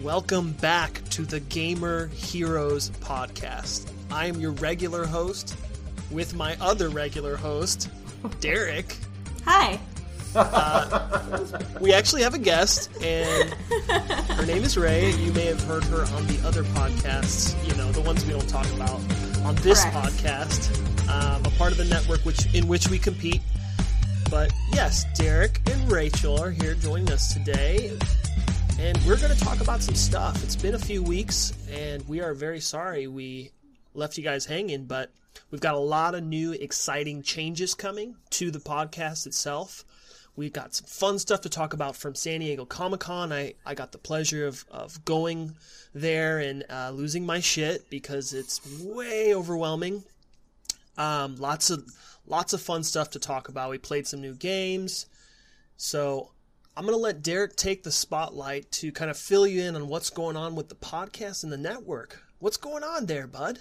Welcome back to the Gamer Heroes podcast. I am your regular host with my other regular host, Derek. Hi. We actually have a guest, and her name is Ray. You may have heard her on the other podcasts, the ones we don't talk about on this Correct. podcast, a part of the network in which we compete. But yes, Derek and Rachel are here joining us today, and we're going to talk about some stuff. It's been a few weeks, and we are very sorry we left you guys hanging, but we've got a lot of new, exciting changes coming to the podcast itself. We've got some fun stuff to talk about from San Diego Comic-Con. I got the pleasure of going there and losing my shit because it's way overwhelming. Lots of fun stuff to talk about. We played some new games. So I'm going to let Derek take the spotlight to kind of fill you in on what's going on with the podcast and the network. What's going on there, bud?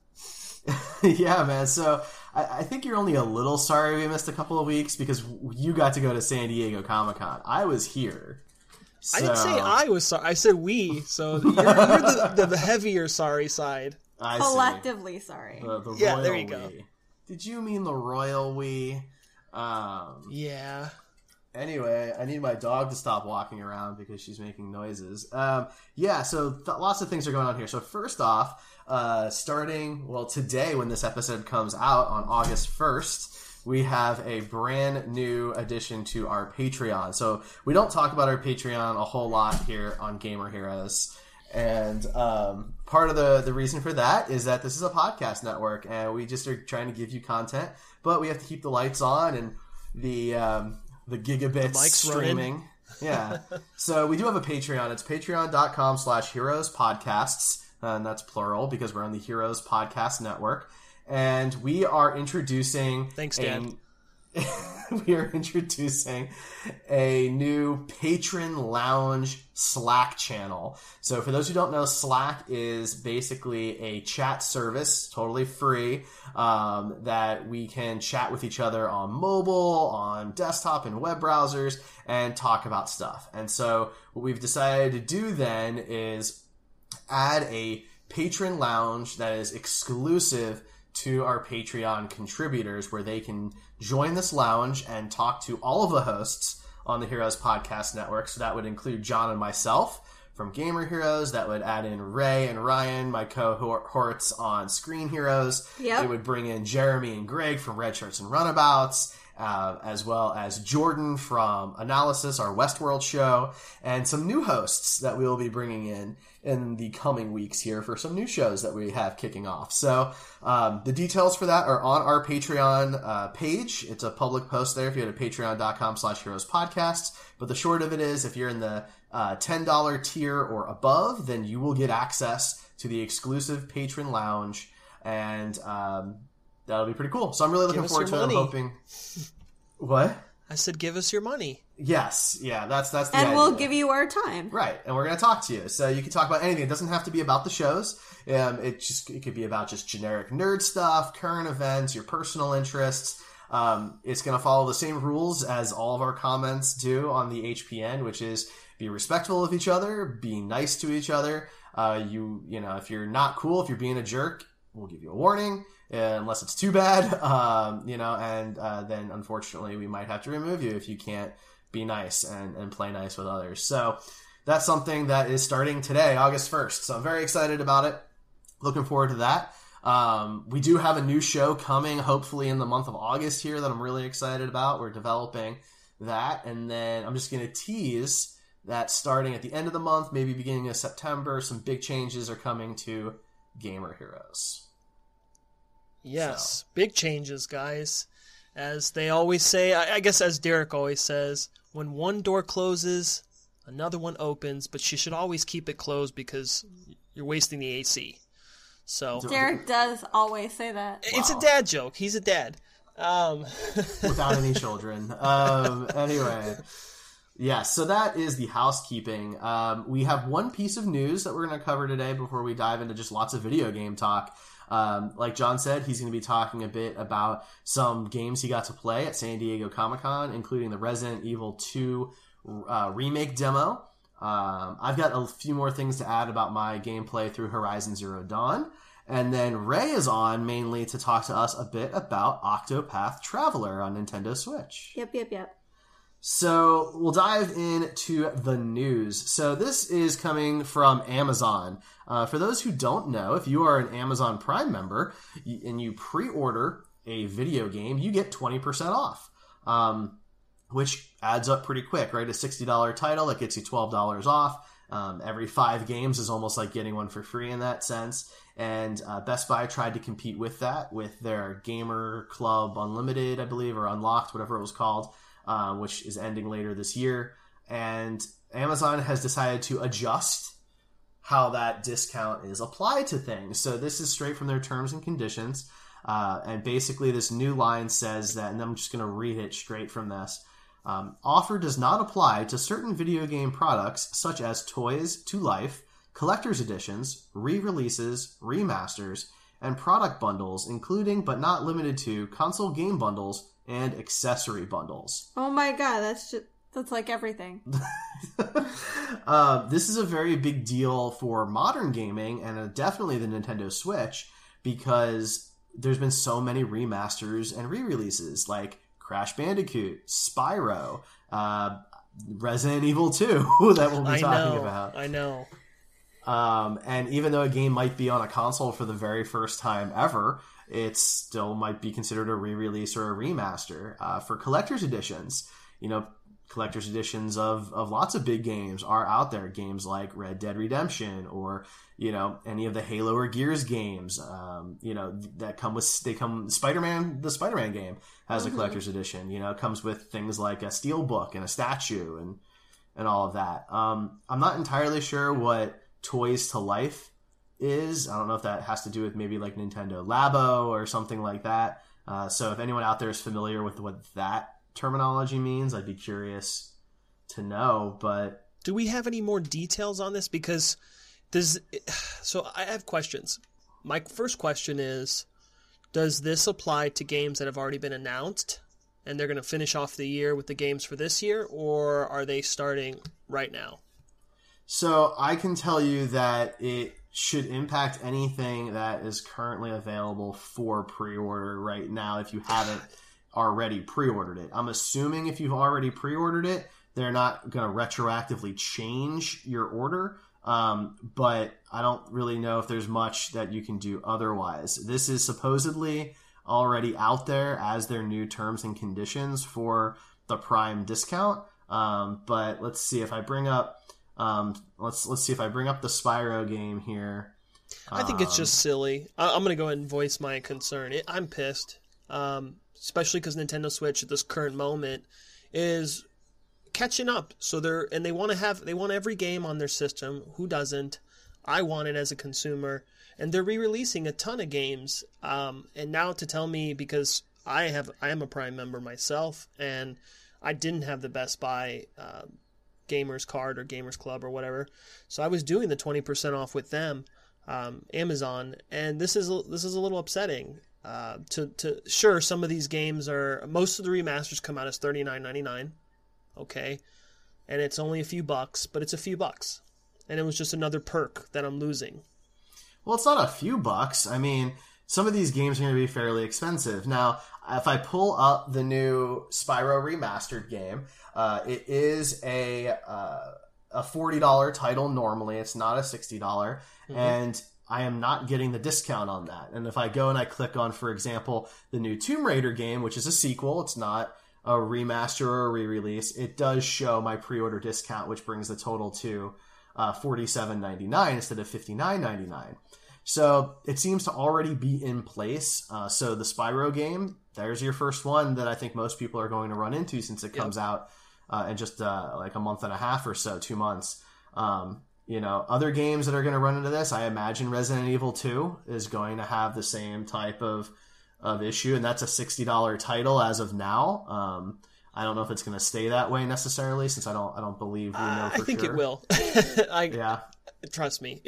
Yeah, man. So I think you're only a little sorry we missed a couple of weeks because you got to go to San Diego Comic-Con. I was here. So... I didn't say I was sorry. I said we. So you're the heavier sorry side. Collectively sorry. The yeah, royal there you go. we. Did you mean the royal we? Yeah. Anyway, I need my dog to stop walking around because she's making noises. So lots of things are going on here. So first off, starting today when this episode comes out on August 1st, we have a brand new addition to our Patreon. So we don't talk about our Patreon a whole lot here on Gamer Heroes. And part of the reason for that is that this is a podcast network, and we just are trying to give you content, but we have to keep the lights on and the gigabits streaming. Running. Yeah. So we do have a Patreon. It's patreon.com/heroespodcasts, and that's plural because we're on the Heroes Podcast Network. And we are introducing... Thanks, Dan. We are introducing a new Patron Lounge Slack channel. So for those who don't know, Slack is basically a chat service, totally free, that we can chat with each other on mobile, on desktop and web browsers, and talk about stuff. And so what we've decided to do then is add a Patron Lounge that is exclusive to our Patreon contributors, where they can join this lounge and talk to all of the hosts on the Heroes Podcast Network. So that would include John and myself from Gamer Heroes. That would add in Ray and Ryan, my cohorts on Screen Heroes. Yep. It would bring in Jeremy and Greg from Red Shirts and Runabouts, as well as Jordan from Analysis, our Westworld show, and some new hosts that we will be bringing in the coming weeks here for some new shows that we have kicking off. So the details for that are on our Patreon page. It's a public post there if you go to patreon.com/heroespodcasts. But the short of it is, if you're in the $10 tier or above, then you will get access to the exclusive Patron Lounge, and that'll be pretty cool. So I'm really looking forward to it. I'm hoping... What? I said give us your money. Yes, yeah, that's the idea. And we'll give you our time. Right, and we're going to talk to you. So you can talk about anything. It doesn't have to be about the shows. It could be about just generic nerd stuff, current events, your personal interests. It's going to follow the same rules as all of our comments do on the HPN, which is be respectful of each other, be nice to each other. If you're not cool, if you're being a jerk, we'll give you a warning. Unless it's too bad, then unfortunately we might have to remove you if you can't be nice and play nice with others. So that's something that is starting today, August 1st. So I'm very excited about it. Looking forward to that. We do have a new show coming, hopefully in the month of August here, that I'm really excited about. We're developing that. And then I'm just going to tease that starting at the end of the month, maybe beginning of September, some big changes are coming to Gamer Heroes. Yes, big changes, guys. As they always say, I guess as Derek always says, when one door closes, another one opens, but you should always keep it closed because you're wasting the AC. So Derek does always say that. It's a dad joke. He's a dad. Without any children. Anyway. Yeah, so that is the housekeeping. We have one piece of news that we're going to cover today before we dive into just lots of video game talk. Like John said, he's going to be talking a bit about some games he got to play at San Diego Comic-Con, including the Resident Evil 2 remake demo. I've got a few more things to add about my gameplay through Horizon Zero Dawn. And then Ray is on mainly to talk to us a bit about Octopath Traveler on Nintendo Switch. Yep. So we'll dive into the news. So this is coming from Amazon. For those who don't know, if you are an Amazon Prime member and you pre-order a video game, you get 20% off, which adds up pretty quick, right? A $60 title that gets you $12 off. Every 5 games is almost like getting one for free in that sense. And Best Buy tried to compete with that with their Gamer Club Unlimited, I believe, or Unlocked, whatever it was called, which is ending later this year. And Amazon has decided to adjust how that discount is applied to things. So this is straight from their terms and conditions. And basically this new line says that, and I'm just going to read it straight from this. Offer does not apply to certain video game products such as Toys to Life, collector's editions, re-releases, remasters, and product bundles, including but not limited to console game bundles and accessory bundles. Oh my god, that's like everything. This is a very big deal for modern gaming and definitely the Nintendo Switch, because there's been so many remasters and re-releases like Crash Bandicoot, Spyro, Resident Evil 2 that we'll be talking about. I know. And even though a game might be on a console for the very first time ever, it still might be considered a re-release or a remaster. For collector's editions, collector's editions of lots of big games are out there. Games like Red Dead Redemption or, any of the Halo or Gears games, that come with, Spider-Man, the Spider-Man game has a collector's edition, it comes with things like a steelbook and a statue and all of that. I'm not entirely sure what Toys to Life is. I don't know if that has to do with maybe like Nintendo Labo or something like that. So if anyone out there is familiar with what that terminology means, I'd be curious to know. But do we have any more details on this? Because so I have questions. My first question is, does this apply to games that have already been announced and they're going to finish off the year with the games for this year, or are they starting right now? So I can tell you that it should impact anything that is currently available for pre-order right now if you haven't already pre-ordered it. I'm assuming if you've already pre-ordered it, they're not going to retroactively change your order. But I don't really know if there's much that you can do otherwise. This is supposedly already out there as their new terms and conditions for the Prime discount. But let's see if I bring up let's see if I bring up the Spyro game here. I think it's just silly. I'm going to go ahead and voice my concern. I'm pissed, especially because Nintendo Switch at this current moment is catching up. So they want every game on their system. Who doesn't? I want it as a consumer, and they're re-releasing a ton of games. And now to tell me, because I am a Prime member myself, and I didn't have the Best Buy Gamers card or Gamers Club or whatever, so I was doing the 20% off with them, Amazon, and this is a little upsetting. Sure, some of these games most of the remasters come out as $39.99. Okay, and it's only a few bucks, but it's a few bucks, and it was just another perk that I'm losing. Well, it's not a few bucks. I mean, some of these games are going to be fairly expensive. Now, if I pull up the new Spyro Remastered game, it is a $40 title normally. It's not a $60, and I am not getting the discount on that. And if I go and I click on, for example, the new Tomb Raider game, which is a sequel, it's not a remaster or a re-release, it does show my pre-order discount, which brings the total to $47.99 instead of $59.99. So it seems to already be in place. So the Spyro game, there's your first one that I think most people are going to run into since it comes out in just like a month and a half or so, 2 months. Other games that are going to run into this, I imagine Resident Evil 2 is going to have the same type of issue, and that's a $60 title as of now. I don't know if it's going to stay that way necessarily, since I don't believe we know for sure. I think it will. Trust me.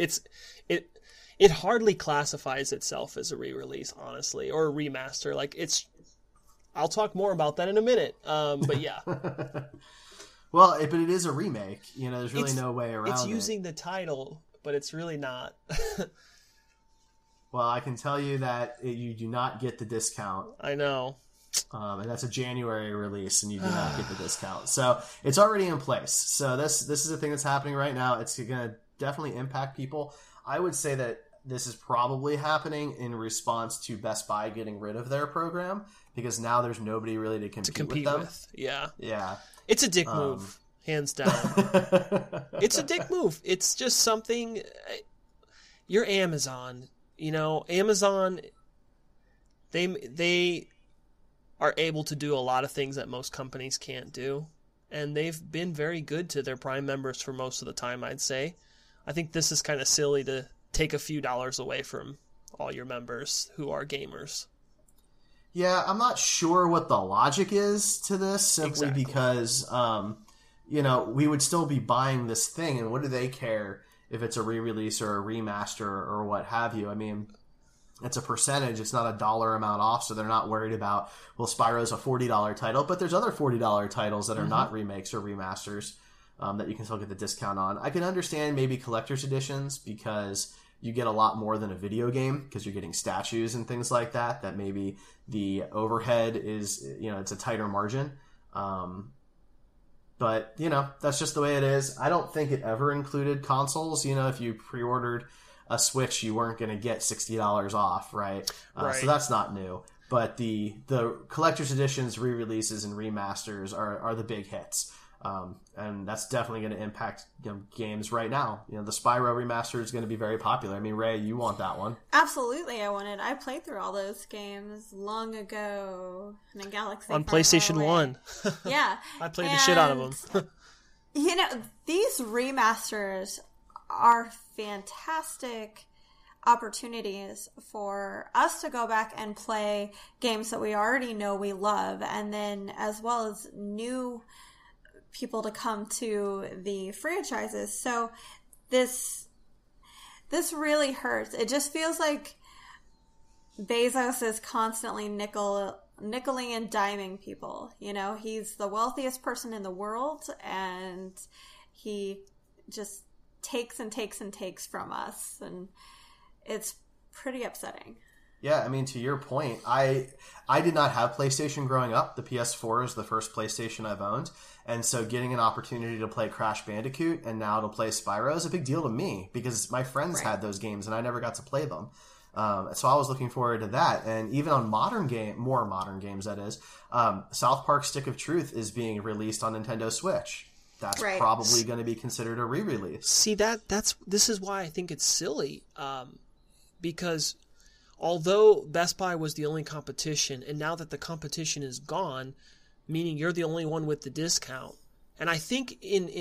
It hardly classifies itself as a re-release, honestly, or a remaster. Like I'll talk more about that in a minute. But yeah. Well, but it is a remake. There's really no way around it. It's using the title, but it's really not. Well, I can tell you that you do not get the discount. I know. And that's a January release, and you do not get the discount. So it's already in place. So this is a thing that's happening right now. It's going to definitely impact people. I would say that this is probably happening in response to Best Buy getting rid of their program, because now there's nobody really to compete with them. Yeah. Yeah. It's a dick move, hands down. It's a dick move. It's just something. You're Amazon. Amazon, they are able to do a lot of things that most companies can't do. And they've been very good to their Prime members for most of the time, I'd say. I think this is kind of silly to take a few dollars away from all your members who are gamers. Yeah, I'm not sure what the logic is to this, simply Exactly. because, we would still be buying this thing, and what do they care if it's a re-release or a remaster or what have you? I mean, it's a percentage. It's not a dollar amount off, so they're not worried about, well, Spyro's a $40 title, but there's other $40 titles that are not remakes or remasters that you can still get the discount on. I can understand maybe collector's editions, because you get a lot more than a video game, because you're getting statues and things like that maybe the overhead is, it's a tighter margin. But, that's just the way it is. I don't think it ever included consoles. If you pre-ordered a Switch, you weren't going to get $60 off, right? Right. So that's not new. But the collector's editions, re-releases, and remasters are the big hits. And that's definitely going to impact games right now. The Spyro remaster is going to be very popular. I mean, Ray, you want that one. Absolutely, I want it. I played through all those games long ago in a galaxy On far, PlayStation far away. 1. Yeah. I played the shit out of them. These remasters are fantastic opportunities for us to go back and play games that we already know we love, and then as well as new people to come to the franchises. So this really hurts. It just feels like Bezos is constantly nickeling and diming people. He's the wealthiest person in the world, and he just takes and takes and takes from us, and it's pretty upsetting. Yeah, I mean, to your point, I did not have PlayStation growing up. The PS4 is the first PlayStation I've owned. And so getting an opportunity to play Crash Bandicoot and now to play Spyro is a big deal to me, because my friends had those games and I never got to play them. So I was looking forward to that. And even on more modern games, that is, South Park Stick of Truth is being released on Nintendo Switch. That's probably going to be considered a re-release. See, this is why I think it's silly, because although Best Buy was the only competition, and now that the competition is gone, meaning you're the only one with the discount, and I think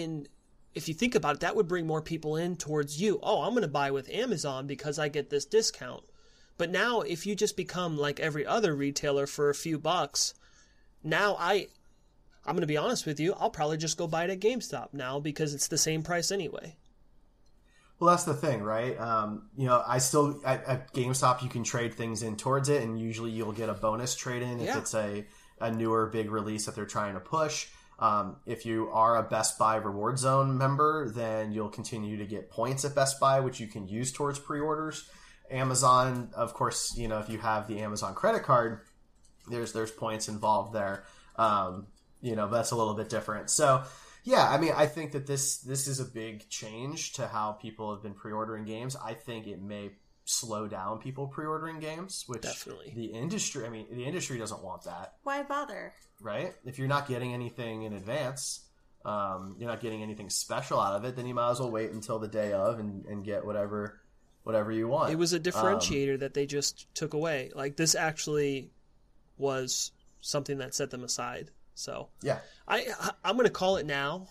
if you think about it, that would bring more people in towards you. Oh, I'm going to buy with Amazon because I get this discount. But now, if you just become like every other retailer for a few bucks, now I'm going to be honest with you, I'll probably just go buy it at GameStop now, because it's the same price anyway. Well, that's the thing, right? I still, at GameStop, you can trade things in towards it, and usually you'll get a bonus trade-in if it's a newer big release that they're trying to push. If you are a Best Buy Reward Zone member, then you'll continue to get points at Best Buy, which you can use towards pre-orders. Amazon, of course, if you have the Amazon credit card, there's points involved there. But that's a little bit different. So, yeah, I mean, I think that this is a big change to how people have been pre-ordering games. I think it may slow down people pre-ordering games, which Definitely. the industry doesn't want that. Why bother? Right? If you're not getting anything in advance, you're not getting anything special out of it, then you might as well wait until the day of and get whatever you want. It was a differentiator that they just took away. Like, this actually was something that set them aside. So yeah, I'm going to call it now.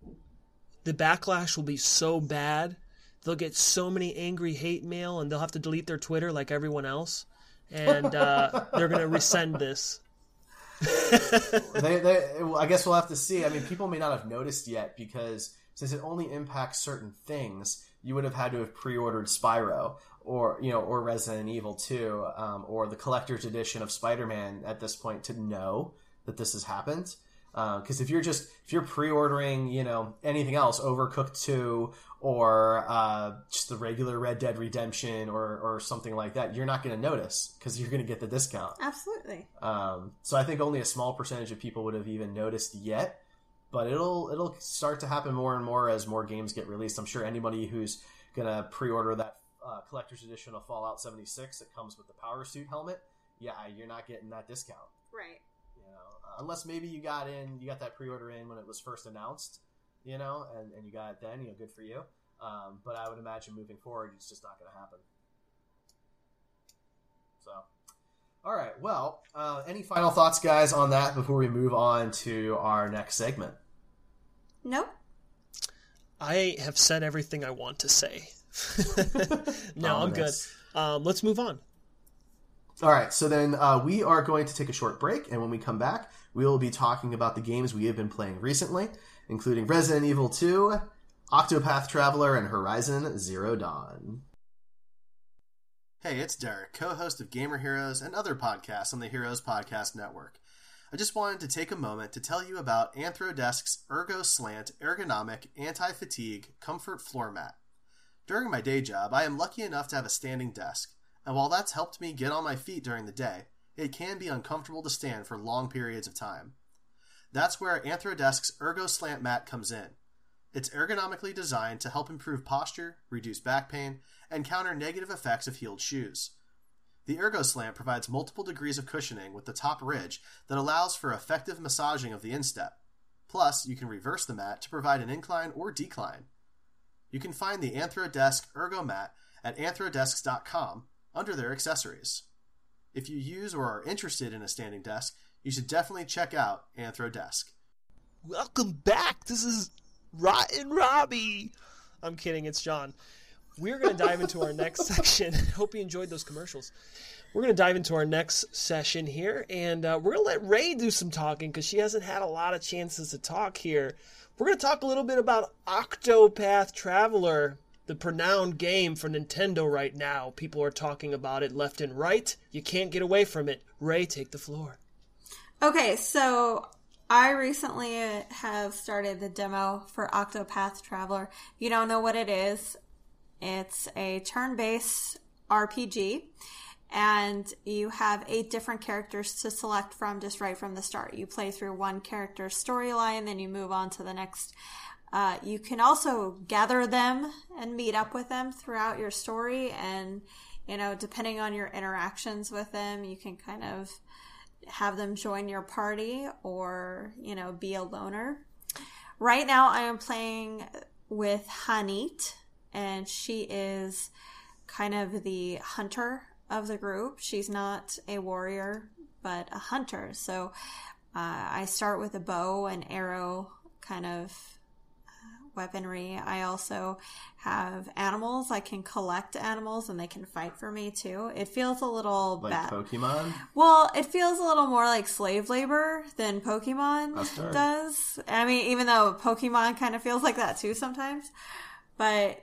The backlash will be so bad. They'll get so many angry hate mail, and they'll have to delete their Twitter like everyone else. And they're going to resend this. I guess we'll have to see. I mean, people may not have noticed yet, because since it only impacts certain things, you would have had to have pre-ordered Spyro or Resident Evil 2 or the collector's edition of Spider-Man at this point to know that this has happened. Because if you're pre-ordering, anything else, Overcooked 2 or just the regular Red Dead Redemption or something like that, you're not going to notice because you're going to get the discount. Absolutely. So I think only a small percentage of people would have even noticed yet, but it'll start to happen more and more as more games get released. I'm sure anybody who's going to pre-order that collector's edition of Fallout 76 that comes with the power suit helmet, you're not getting that discount. Right. Unless maybe you got that pre-order in when it was first announced, and you got it then, good for you. But I would imagine moving forward, it's just not going to happen. So, all right. Well, any final thoughts, guys, on that before we move on to our next segment? Nope. I have said everything I want to say. No, I'm good. Let's move on. All right, so then we are going to take a short break, and when we come back, we will be talking about the games we have been playing recently, including Resident Evil 2, Octopath Traveler, and Horizon Zero Dawn. Hey, it's Derek, co-host of Gamer Heroes and other podcasts on the Heroes Podcast Network. I just wanted to take a moment to tell you about Anthrodesk's Ergo Slant Ergonomic Anti-Fatigue Comfort Floor Mat. During my day job, I am lucky enough to have a standing desk. And while that's helped me get on my feet during the day, it can be uncomfortable to stand for long periods of time. That's where Anthrodesk's Ergo Slant Mat comes in. It's ergonomically designed to help improve posture, reduce back pain, and counter negative effects of heeled shoes. The Ergo Slant provides multiple degrees of cushioning with the top ridge that allows for effective massaging of the instep. Plus, you can reverse the mat to provide an incline or decline. You can find the Anthrodesk Ergo Mat at anthrodesks.com under their accessories. If you use or are interested in a standing desk, you should definitely check out Anthrodesk. Welcome back. This is Rotten Robbie. I'm kidding. It's John. We're going to dive into our next section. Hope you enjoyed those commercials. We're going to dive into our next session here, and we're going to let Ray do some talking because she hasn't had a lot of chances to talk here. We're going to talk a little bit about Octopath Traveler, the renowned game for Nintendo right now. People are talking about it left and right. You can't get away from it. Ray, take the floor. Okay, so I recently have started the demo for Octopath Traveler. You don't know what it is. It's a turn-based RPG, and you have 8 different characters to select from just right from the start. You play through one character's storyline, then you move on to the next. You can also gather them and meet up with them throughout your story, and, depending on your interactions with them, you can kind of have them join your party or, be a loner. Right now, I am playing with Hanit, and she is kind of the hunter of the group. She's not a warrior, but a hunter. So I start with a bow and arrow kind of weaponry. I also have animals. I can collect animals and they can fight for me too. It feels a little like Pokemon? Well, it feels a little more like slave labor than Pokemon does. I mean, even though Pokemon kind of feels like that too sometimes. But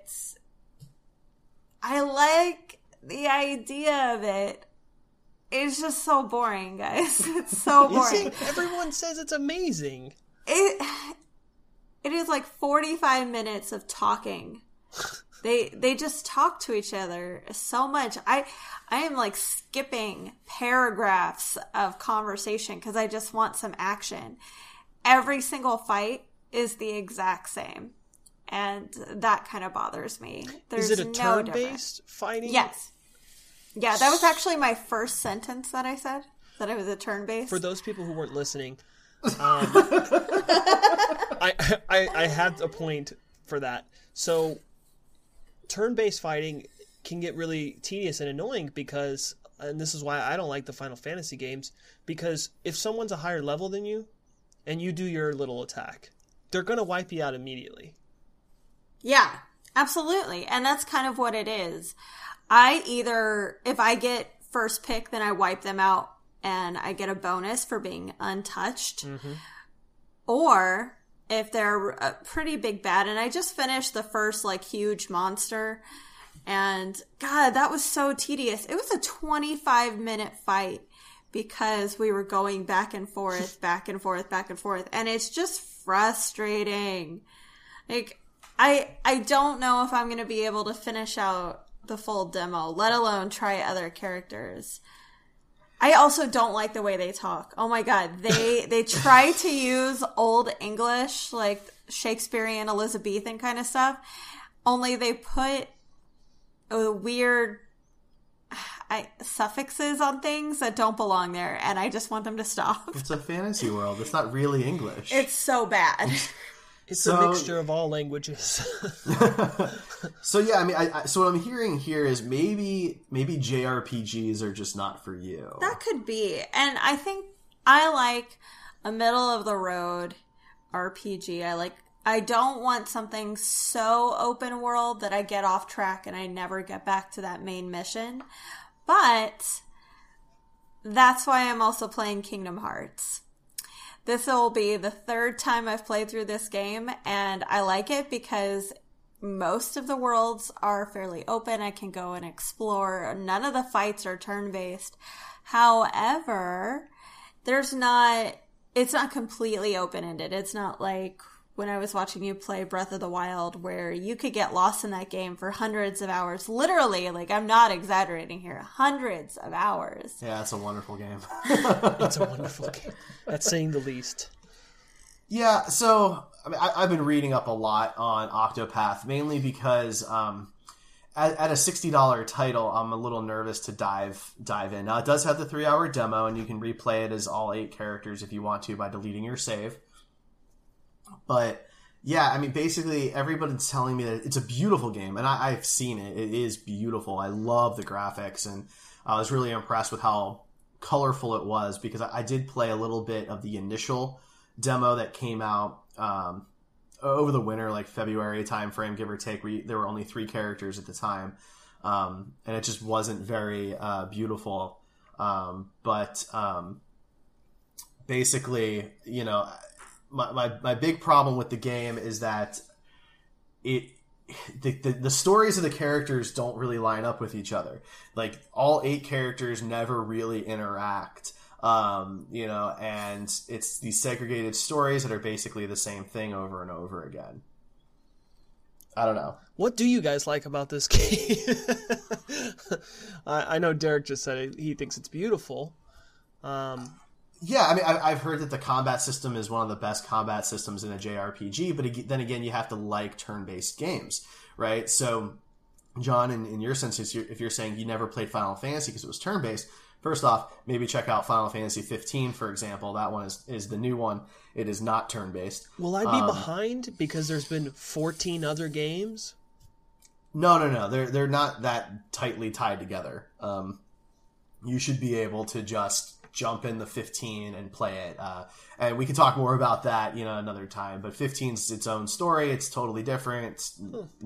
I like the idea of it. It's just so boring, guys. It's so boring. Everyone says it's amazing. It is like 45 minutes of talking. They just talk to each other so much. I am like skipping paragraphs of conversation because I just want some action. Every single fight is the exact same. And that kind of bothers me. There's is it a turn-based fighting? Yes. Yeah, that was actually my first sentence that I said, that it was a turn-based. For those people who weren't listening, I had a point for that. So, turn-based fighting can get really tedious and annoying because, and this is why I don't like the Final Fantasy games, because if someone's a higher level than you, and you do your little attack, they're going to wipe you out immediately. Yeah, absolutely. And that's kind of what it is. If I get first pick, then I wipe them out and I get a bonus for being untouched. Mm-hmm. Or if they're a pretty big bad, and I just finished the first huge monster, and God, that was so tedious. It was a 25-minute fight because we were going back and forth, and it's just frustrating. Like, I don't know if I'm going to be able to finish out the full demo, let alone try other characters. I also don't like the way they talk. Oh my god, they try to use Old English, like Shakespearean, Elizabethan kind of stuff, only they put weird suffixes on things that don't belong there, and I just want them to stop. It's a fantasy world. It's not really English. It's so bad. It's a mixture of all languages. So yeah, I mean, so what I'm hearing here is maybe JRPGs are just not for you. That could be. And I think I like a middle of the road RPG. I don't want something so open world that I get off track and I never get back to that main mission. But that's why I'm also playing Kingdom Hearts. This will be the third time I've played through this game, and I like it because most of the worlds are fairly open. I can go and explore. None of the fights are turn-based. However, it's not completely open-ended. It's not like when I was watching you play Breath of the Wild, where you could get lost in that game for hundreds of hours. Literally, like, I'm not exaggerating here. Hundreds of hours. Yeah, it's a wonderful game. It's a wonderful game. That's saying the least. Yeah, so I mean, I've been reading up a lot on Octopath, mainly because at a $60 title, I'm a little nervous to dive in. Now, it does have the 3-hour demo, and you can replay it as all 8 characters if you want to by deleting your save. But yeah, I mean, basically everybody's telling me that it's a beautiful game, and I've seen it. It is beautiful. I love the graphics, and I was really impressed with how colorful it was, because I did play a little bit of the initial demo that came out over the winter, like February timeframe, give or take. There were only 3 characters at the time, and it just wasn't very beautiful. But basically, you know, my big problem with the game is that the stories of the characters don't really line up with each other. Like, all 8 characters never really interact, you know, and it's these segregated stories that are basically the same thing over and over again. I don't know. What do you guys like about this game? I know Derek just said he thinks it's beautiful. Yeah, I mean, I've heard that the combat system is one of the best combat systems in a JRPG, but then again, you have to like turn-based games, right? So, John, in your sense, if you're saying you never played Final Fantasy because it was turn-based, first off, maybe check out Final Fantasy 15, for example. That one is the new one. It is not turn-based. Will I be behind because there's been 14 other games? No. They're not that tightly tied together. You should be able to just jump in the 15 and play it. And we can talk more about that, you know, another time. But 15's its own story. It's totally different. It's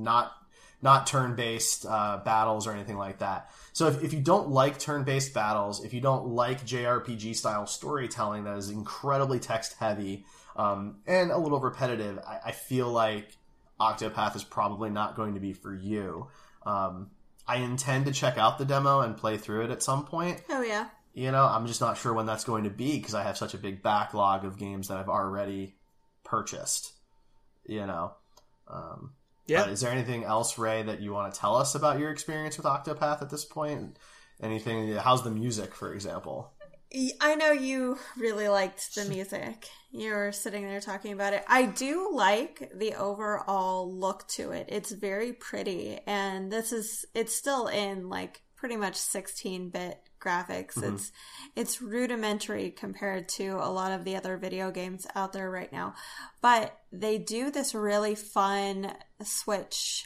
not turn-based battles or anything like that. So if you don't like turn-based battles, if you don't like JRPG-style storytelling that is incredibly text-heavy and a little repetitive, I feel like Octopath is probably not going to be for you. I intend to check out the demo and play through it at some point. Oh, yeah. You know, I'm just not sure when that's going to be because I have such a big backlog of games that I've already purchased, you know. Yeah. Is there anything else, Ray, that you want to tell us about your experience with Octopath at this point? Anything? How's the music, for example? I know you really liked the music. You were sitting there talking about it. I do like the overall look to it. It's very pretty, and it's still in like pretty much 16-bit graphics. Mm-hmm. It's rudimentary compared to a lot of the other video games out there right now. But they do this really fun switch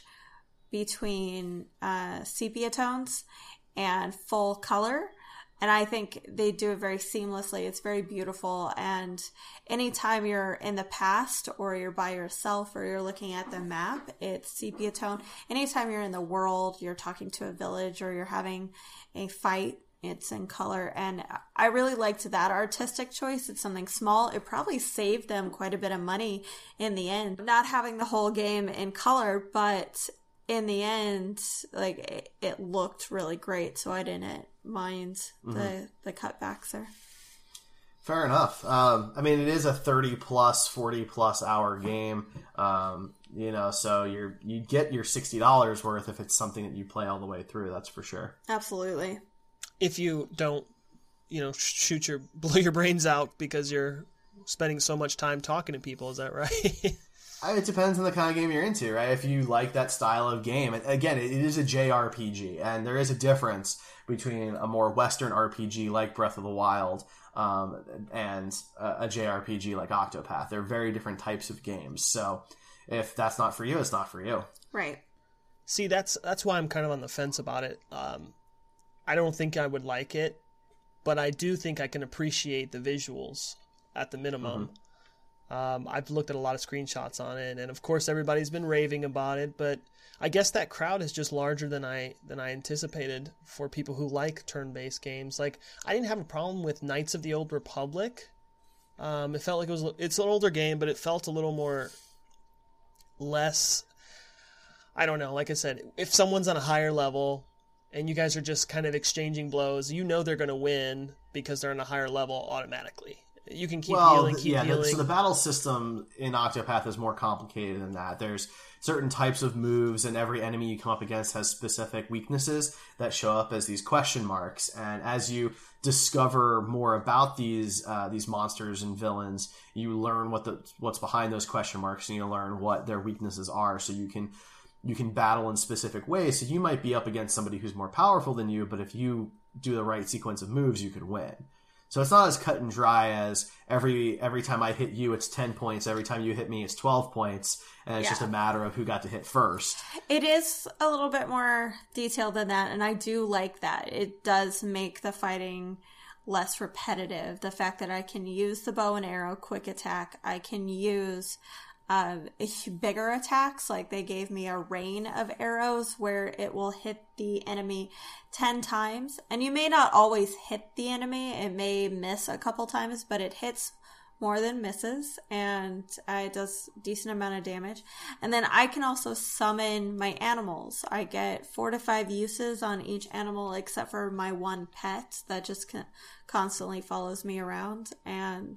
between sepia tones and full color. And I think they do it very seamlessly. It's very beautiful. And anytime you're in the past or you're by yourself or you're looking at the map, it's sepia tone. Anytime you're in the world, you're talking to a village or you're having a fight, it's in color. And I really liked that artistic choice. It's something small. It probably saved them quite a bit of money in the end, not having the whole game in color, but in the end, like it looked really great, so I didn't mind the cutbacks there. Fair enough. I mean, it is a 30 plus, 40 plus hour game. You know, so you get your $60 worth if it's something that you play all the way through. That's for sure. Absolutely. If you don't, blow your brains out because you're spending so much time talking to people, is that right? It depends on the kind of game you're into, right? If you like that style of game, again, it is a JRPG, and there is a difference between a more Western RPG like Breath of the Wild and a JRPG like Octopath. They're very different types of games. So if that's not for you, it's not for you. Right. See, that's why I'm kind of on the fence about it. I don't think I would like it, but I do think I can appreciate the visuals at the minimum. I've looked at a lot of screenshots on it, and of course everybody's been raving about it, but I guess that crowd is just larger than I anticipated for people who like turn-based games. Like, I didn't have a problem with Knights of the Old Republic. It felt like it's an older game, but it felt a little more less, I don't know, like I said, if someone's on a higher level and you guys are just kind of exchanging blows, they're going to win because they're on a higher level automatically. You can keep healing. So the battle system in Octopath is more complicated than that. There's certain types of moves, and every enemy you come up against has specific weaknesses that show up as these question marks. And as you discover more about these monsters and villains, you learn what's behind those question marks, and you learn what their weaknesses are. So you can battle in specific ways. So you might be up against somebody who's more powerful than you, but if you do the right sequence of moves, you could win. So it's not as cut and dry as every time I hit you, it's 10 points. Every time you hit me, it's 12 points. And it's just a matter of who got to hit first. It is a little bit more detailed than that, and I do like that. It does make the fighting less repetitive. The fact that I can use the bow and arrow quick attack. I can use bigger attacks, like they gave me a rain of arrows where it will hit the enemy 10 times, and you may not always hit the enemy. It may miss a couple times, but it hits more than misses, and it does decent amount of damage. And then I can also summon my animals. I get 4 to 5 uses on each animal, except for my one pet that just constantly follows me around, and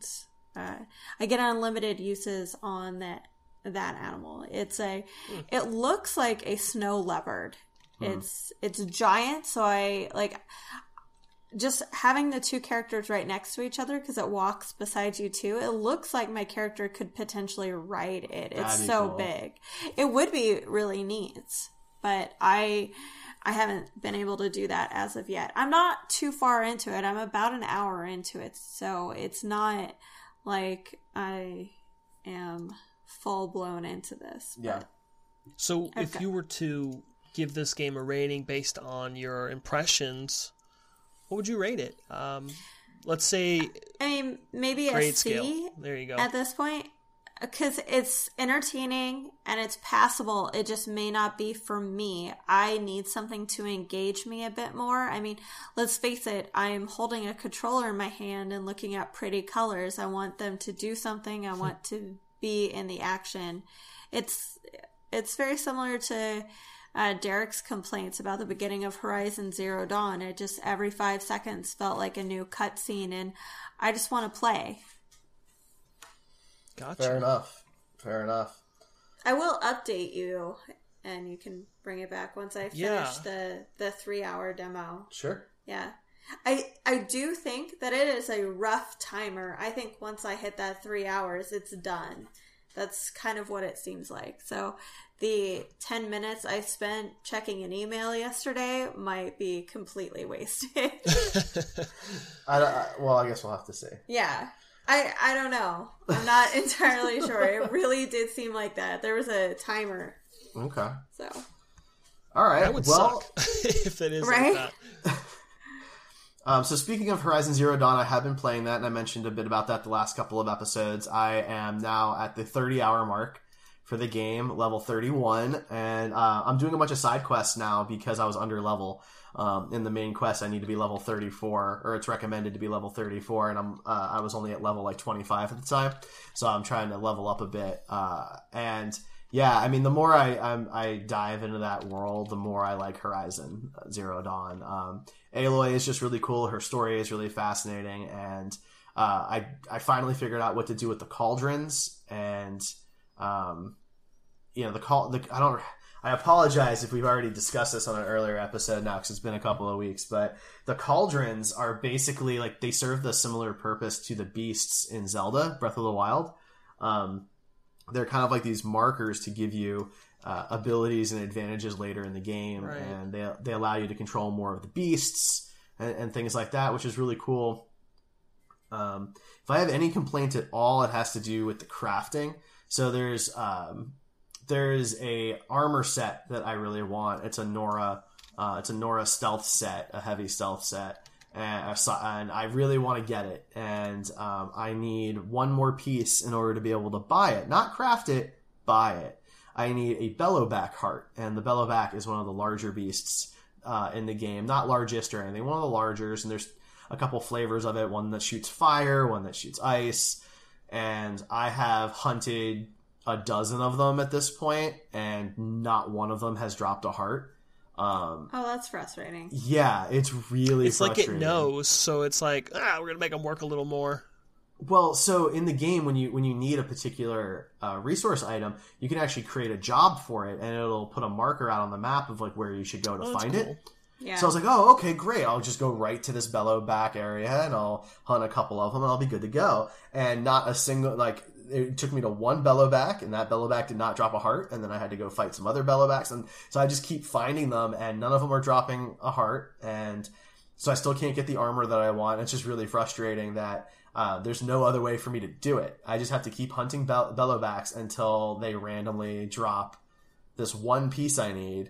I get unlimited uses on that animal. It looks like a snow leopard. It's giant, so I like just having the two characters right next to each other because it walks beside you too. It looks like my character could potentially ride it. It's so cool. Big. It would be really neat, but I haven't been able to do that as of yet. I'm not too far into it. I'm about an hour into it, so it's not like I am full blown into this. Yeah. So if you were to give this game a rating based on your impressions, what would you rate it? Let's say, I mean, maybe a C scale. There you go. At this point, because it's entertaining and it's passable. It just may not be for me. I need something to engage me a bit more. I mean, let's face it, I'm holding a controller in my hand and looking at pretty colors. I want them to do something. I want to be in the action. It's very similar to Derek's complaints about the beginning of Horizon Zero Dawn. It just every 5 seconds felt like a new cutscene, and I just want to play. Gotcha. Fair enough. I will update you, and you can bring it back once I finish the 3-hour demo. Sure. Yeah. I do think that it is a rough timer. I think once I hit that 3 hours, it's done. That's kind of what it seems like. So the 10 minutes I spent checking an email yesterday might be completely wasted. I guess we'll have to see. Yeah. I don't know. I'm not entirely sure. It really did seem like that. There was a timer. Okay. So. All right. That would suck if it is right? Like that. So speaking of Horizon Zero Dawn, I have been playing that, and I mentioned a bit about that the last couple of episodes. I am now at the 30-hour mark for the game, level 31, and I'm doing a bunch of side quests now because I was under level. In the main quest, I need to be level 34, or it's recommended to be level 34, and I was only at level like 25 at the time, so I'm trying to level up a bit. And Yeah, I mean, the more I dive into that world, the more I like Horizon Zero Dawn. Aloy is just really cool. Her story is really fascinating, and I finally figured out what to do with the cauldrons, and I apologize if we've already discussed this on an earlier episode now because it's been a couple of weeks, but the cauldrons are basically like they serve the similar purpose to the beasts in Zelda Breath of the Wild. They're kind of like these markers to give you abilities and advantages later in the game, right. And they allow you to control more of the beasts and things like that, which is really cool. If I have any complaint at all, it has to do with the crafting. So there's a armor set that I really want. It's a Nora stealth set, a heavy stealth set, and I really want to get it. And I need one more piece in order to be able to buy it, not craft it, buy it. I need a Bellowback heart, and the Bellowback is one of the larger beasts in the game, not largest or anything, one of the largers. And there's a couple flavors of it, one that shoots fire, one that shoots ice, and I have hunted a dozen of them at this point, and not one of them has dropped a heart. Oh, that's frustrating. Yeah, it's really it's frustrating. Like it knows, so it's like, we're going to make them work a little more. Well, so in the game, when you need a particular resource item, you can actually create a job for it, and it'll put a marker out on the map of like where you should go to find cool. it. Yeah. So I was like, oh, okay, great. I'll just go right to this Bellowback area, and I'll hunt a couple of them, and I'll be good to go. And not a single, like, it took me to one Bellowback, and that Bellowback did not drop a heart, and then I had to go fight some other Bellowbacks, and so I just keep finding them, and none of them are dropping a heart, and so I still can't get the armor that I want. It's just really frustrating that there's no other way for me to do it. I just have to keep hunting Bellowbacks until they randomly drop this one piece I need.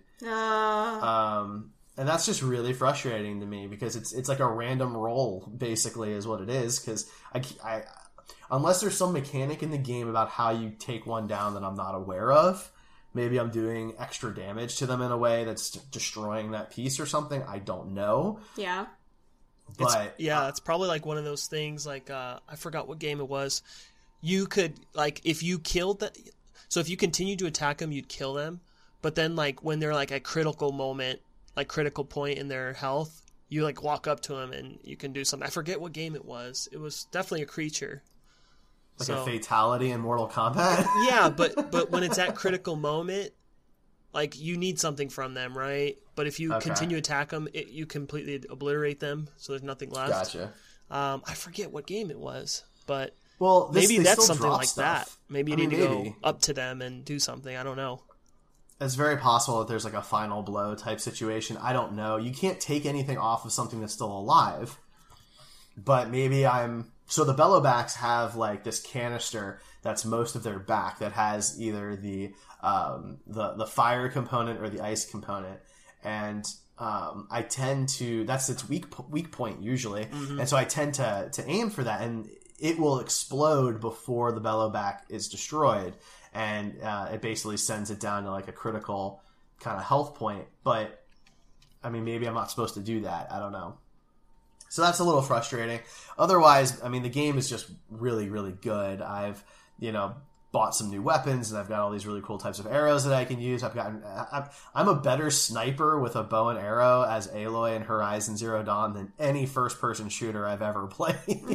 And that's just really frustrating to me because it's like a random roll, basically, is what it is. Because I unless there's some mechanic in the game about how you take one down that I'm not aware of, maybe I'm doing extra damage to them in a way that's destroying that piece or something. I don't know. Yeah. But it's probably like one of those things. Like I forgot what game it was. You could like if you killed that. So if you continue to attack them, you'd kill them. But then like when they're like a critical moment. Like critical point in their health, you like walk up to them and you can do something. I forget what game it was. It was definitely a creature. Like a fatality in Mortal Kombat? Yeah, but when it's at critical moment, like you need something from them, right? But if you continue to attack them, you completely obliterate them, so there's nothing left. Gotcha. I forget what game it was, but maybe that's something like stuff. that. Maybe you need to go up to them and do something. I don't know. It's very possible that there's like a final blow type situation. I don't know. You can't take anything off of something that's still alive. But maybe so the Bellowbacks have like this canister that's most of their back that has either the fire component or the ice component. And I tend to, that's its weak point usually. Mm-hmm. And so I tend to aim for that, and it will explode before the Bellowback is destroyed. And it basically sends it down to like a critical kind of health point. But, I mean, maybe I'm not supposed to do that. I don't know. So that's a little frustrating. Otherwise, I mean, the game is just really, really good. I've, bought some new weapons, and I've got all these really cool types of arrows that I can use. I'm a better sniper with a bow and arrow as Aloy in Horizon Zero Dawn than any first-person shooter I've ever played.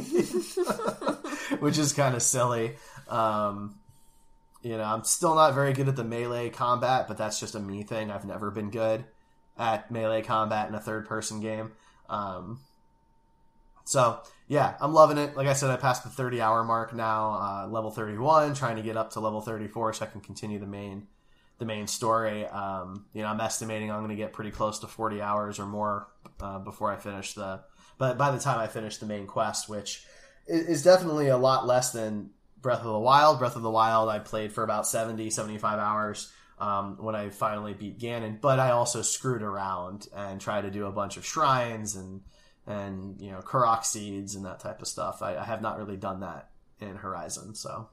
Which is kind of silly. I'm still not very good at the melee combat, but that's just a me thing. I've never been good at melee combat in a third-person game. So, yeah, I'm loving it. Like I said, I passed the 30-hour mark now, level 31, trying to get up to level 34 so I can continue the main story. I'm estimating I'm going to get pretty close to 40 hours or more before I finish but by the time I finish the main quest, which is definitely a lot less than Breath of the Wild. Breath of the Wild I played for about 70, 75 hours when I finally beat Ganon, but I also screwed around and tried to do a bunch of shrines and Korok seeds and that type of stuff. I have not really done that in Horizon, so.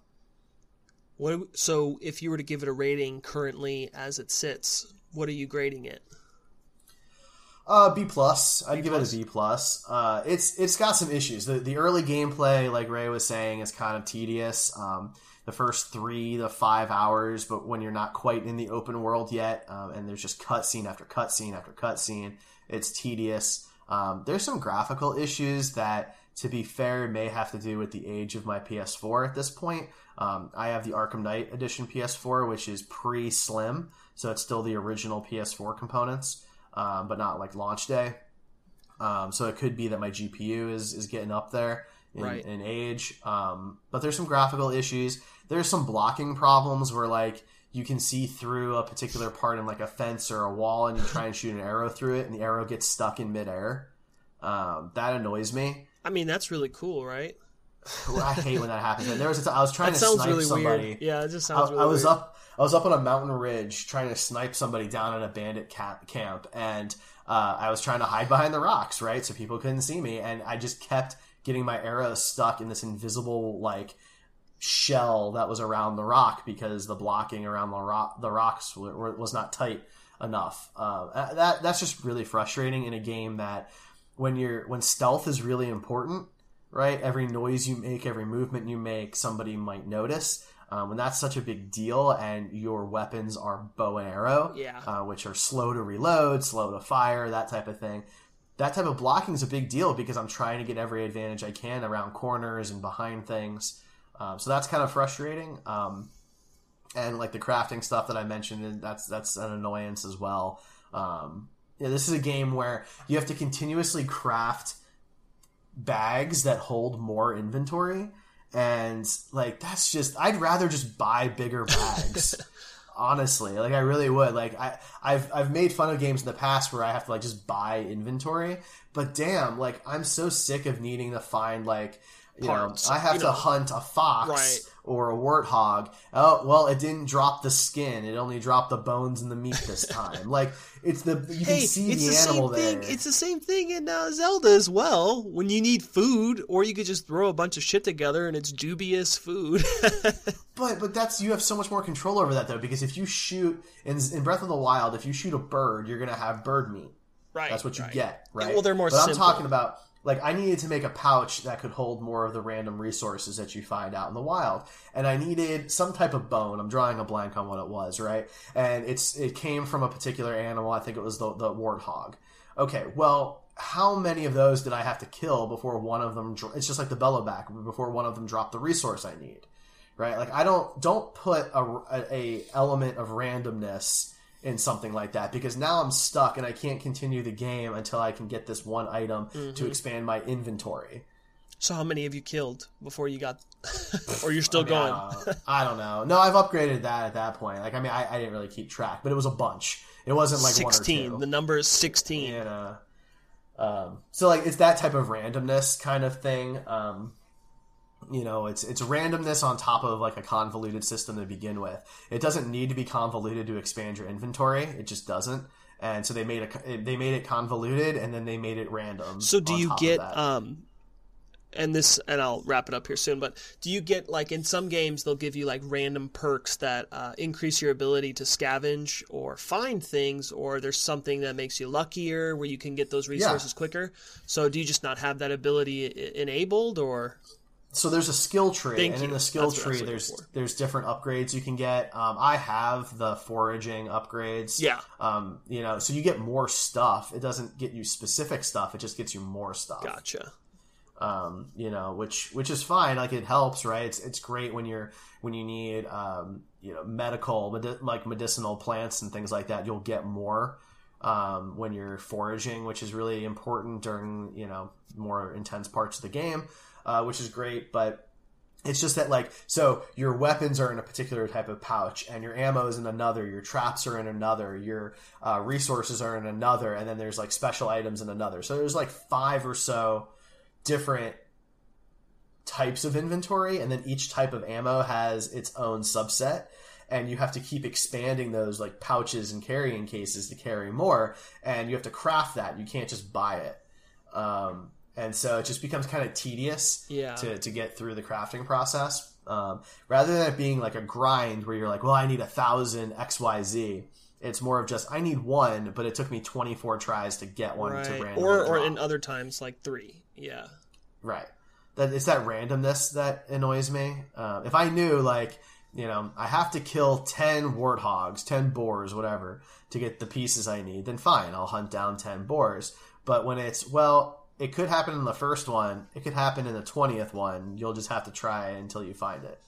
So if you were to give it a rating currently as it sits, what are you grading it? B plus. I'd give it a B plus. It's got some issues. The early gameplay, like Ray was saying, is kind of tedious. The first 3 to 5 hours, but when you're not quite in the open world yet, and there's just cutscene after cutscene after cutscene, it's tedious. There's some graphical issues that, to be fair, may have to do with the age of my PS4 at this point. I have the Arkham Knight Edition PS4, which is pre-Slim, so it's still the original PS4 components, but not like launch day. So it could be that my GPU is getting up there in age. But there's some graphical issues. There's some blocking problems where, like, you can see through a particular part in, like, a fence or a wall, and you try and shoot an arrow through it, and the arrow gets stuck in midair. That annoys me. I mean, that's really cool, right? I hate when that happens. And there was I was trying to snipe really somebody. Weird. Yeah, it just sounds really weird. I was up on a mountain ridge trying to snipe somebody down in a bandit camp, and I was trying to hide behind the rocks, right, so people couldn't see me, and I just kept getting my arrow stuck in this invisible, like, shell that was around the rock because the blocking around the rocks was not tight enough. That's just really frustrating in a game that when stealth is really important, right? Every noise you make, every movement you make, somebody might notice. When that's such a big deal and your weapons are bow and arrow, which are slow to reload, slow to fire, that type of thing. That type of blocking is a big deal because I'm trying to get every advantage I can around corners and behind things. So that's kind of frustrating. And like the crafting stuff that I mentioned, that's an annoyance as well. This is a game where you have to continuously craft bags that hold more inventory. And like, that's just, I'd rather just buy bigger bags. Honestly, like I really would. Like I've made fun of games in the past where I have to like just buy inventory, but damn, like I'm so sick of needing to find like, I have to hunt a fox or a warthog. Oh, well, it didn't drop the skin. It only dropped the bones and the meat this time. Like, you can see the animal there. It's the same thing in Zelda as well. When you need food, or you could just throw a bunch of shit together and it's dubious food. But that's, you have so much more control over that, though, because if you shoot, in Breath of the Wild, if you shoot a bird, you're going to have bird meat. Right. That's what you get, right? Well, they're more simple. I'm talking about, like, I needed to make a pouch that could hold more of the random resources that you find out in the wild. And I needed some type of bone. I'm drawing a blank on what it was, right? And it came from a particular animal. I think it was the warthog. Okay, well, how many of those did I have to kill before one of them... It's just like the Bellowback, before one of them dropped the resource I need, right? Like, I don't put a element of randomness in something like that, because now I'm stuck and I can't continue the game until I can get this one item to expand my inventory. So how many have you killed before you got, or you're still going? I don't know. No, I've upgraded that at that point. Like, I mean, I didn't really keep track, but it was a bunch. It wasn't like 16. 1 or 2. The number is 16. So like, it's that type of randomness kind of thing. It's randomness on top of like a convoluted system to begin with. It doesn't need to be convoluted to expand your inventory. It just doesn't. And so they made it convoluted, and then they made it random. So do you get and I'll wrap it up here soon, but do you get, like, in some games they'll give you like random perks that increase your ability to scavenge or find things, or there's something that makes you luckier where you can get those resources quicker? So do you just not have that ability enabled, or? So there's a skill tree, and in the skill tree, there's different upgrades you can get. I have the foraging upgrades. Yeah. So you get more stuff. It doesn't get you specific stuff. It just gets you more stuff. Gotcha. Which is fine. Like, it helps, right? It's great when you need medicinal plants and things like that. You'll get more when you're foraging, which is really important during more intense parts of the game. Which is great, but it's just that, like, so your weapons are in a particular type of pouch, and your ammo is in another, your traps are in another, your resources are in another, and then there's like special items in another. So there's like 5 or so different types of inventory, and then each type of ammo has its own subset, and you have to keep expanding those like pouches and carrying cases to carry more, and you have to craft that. You can't just buy it. And so it just becomes kind of tedious to get through the crafting process. Rather than it being like a grind where you're like, well, I need 1,000 XYZ. It's more of just, I need one, but it took me 24 tries to get one to randomly or drop. in other times, like 3. Yeah. Right. It's that randomness that annoys me. If I knew, like, you know, I have to kill 10 warthogs, 10 boars, whatever, to get the pieces I need, then fine, I'll hunt down 10 boars. But when it's, well, it could happen in the first one, it could happen in the 20th one, you'll just have to try until you find it.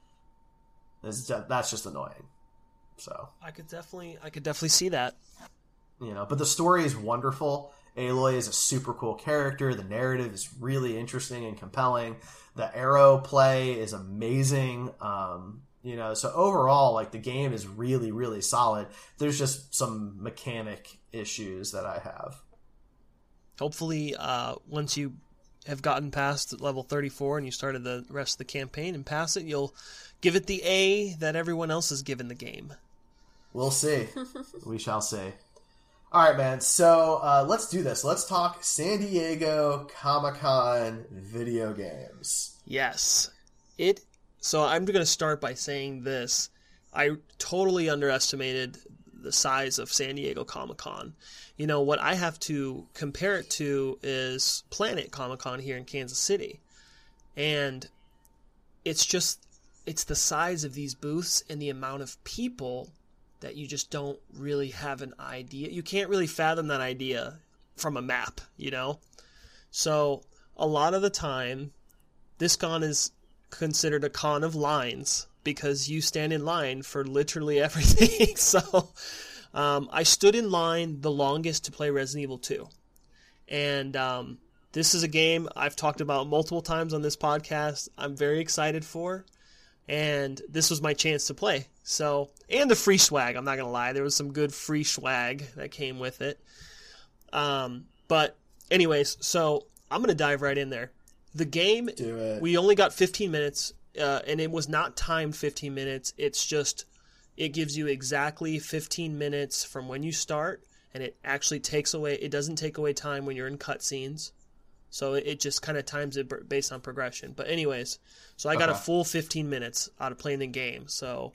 That's just annoying. So I could definitely see that. You know, but the story is wonderful. Aloy is a super cool character. The narrative is really interesting and compelling. The arrow play is amazing. You know, so overall, like, the game is really, really solid. There's just some mechanic issues that I have. Hopefully, once you have gotten past level 34 and you started the rest of the campaign and pass it, you'll give it the A that everyone else has given the game. We'll see. We shall see. All right, man. So let's do this. Let's talk San Diego Comic-Con video games. Yes. So I'm going to start by saying this. I totally underestimated the size of San Diego Comic-Con. You know, what I have to compare it to is Planet Comic-Con here in Kansas City. And it's the size of these booths and the amount of people that you just don't really have an idea. You can't really fathom that idea from a map, you know? So a lot of the time, this con is considered a con of lines because you stand in line for literally everything. So I stood in line the longest to play Resident Evil 2. And this is a game I've talked about multiple times on this podcast. I'm very excited for. And this was my chance to play. So, and the free swag, I'm not going to lie. There was some good free swag that came with it. But anyways, so I'm going to dive right in there. The game, we only got 15 minutes, and it was not timed 15 minutes. It's just, it gives you exactly 15 minutes from when you start, and it actually it doesn't take away time when you're in cutscenes. So it just kind of times it based on progression. But anyways, so I got a full 15 minutes out of playing the game. So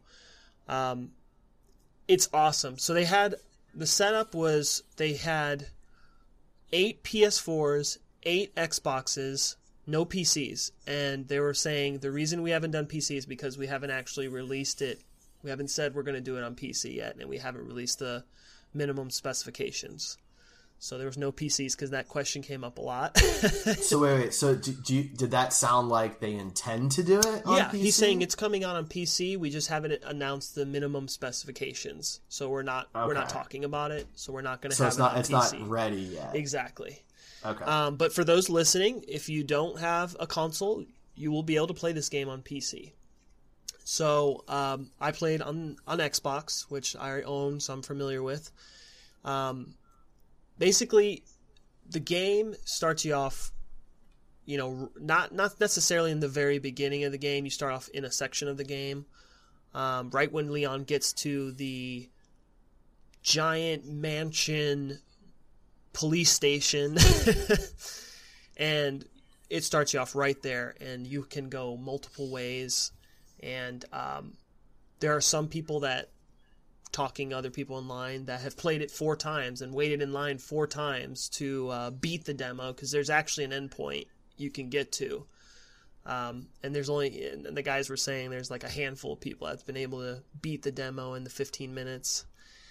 it's awesome. So the setup was they had 8 PS4s, 8 Xboxes, no PCs. And they were saying the reason we haven't done PC is because we haven't actually released it. We haven't said we're going to do it on PC yet, and we haven't released the minimum specifications. So there was no PCs because that question came up a lot. So wait. So did that sound like they intend to do it on PC? He's saying it's coming out on PC. We just haven't announced the minimum specifications. So we're not talking about it. So we're not going to have it on PC. So it's not ready yet. Exactly. Okay. But for those listening, if you don't have a console, you will be able to play this game on PC. So I played on Xbox, which I own, so I'm familiar with. Basically, the game starts you off, you know, not necessarily in the very beginning of the game. You start off in a section of the game, right when Leon gets to the giant mansion police station, and it starts you off right there, and you can go multiple ways, and there are some people that talking to other people in line that have played it 4 times and waited in line 4 times to beat the demo, because there's actually an endpoint you can get to. And the guys were saying there's like a handful of people that's been able to beat the demo in the 15 minutes.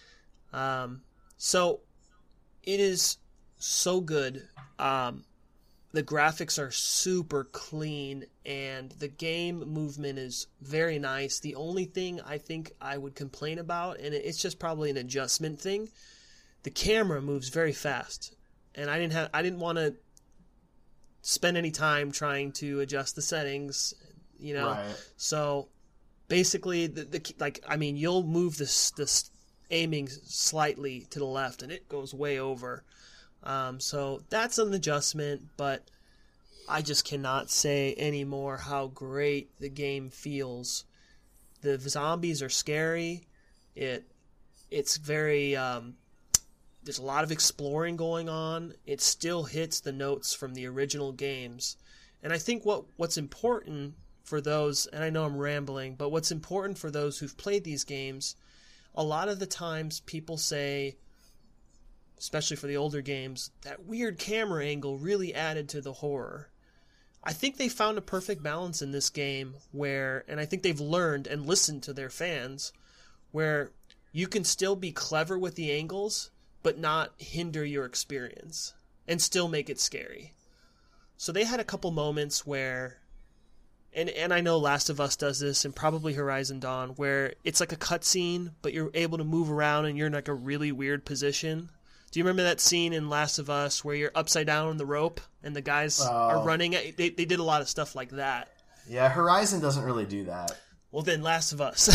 So it is so good. The graphics are super clean, and the game movement is very nice. The only thing I think I would complain about, and it's just probably an adjustment thing, the camera moves very fast, and I didn't want to spend any time trying to adjust the settings, you know. Right. So basically, you'll move this aiming slightly to the left, and it goes way over. So that's an adjustment, but I just cannot say anymore how great the game feels. The zombies are scary. It's very, there's a lot of exploring going on. It still hits the notes from the original games. And I think what's important for those, and I know I'm rambling, but what's important for those who've played these games, a lot of the times people say, especially for the older games, that weird camera angle really added to the horror. I think they found a perfect balance in this game where, and I think they've learned and listened to their fans, where you can still be clever with the angles, but not hinder your experience, and still make it scary. So they had a couple moments where, and I know Last of Us does this, and probably Horizon Dawn, where it's like a cutscene, but you're able to move around and you're in like a really weird position. Do you remember that scene in Last of Us where you're upside down on the rope and the guys are running? They did a lot of stuff like that. Yeah, Horizon doesn't really do that. Well, then Last of Us.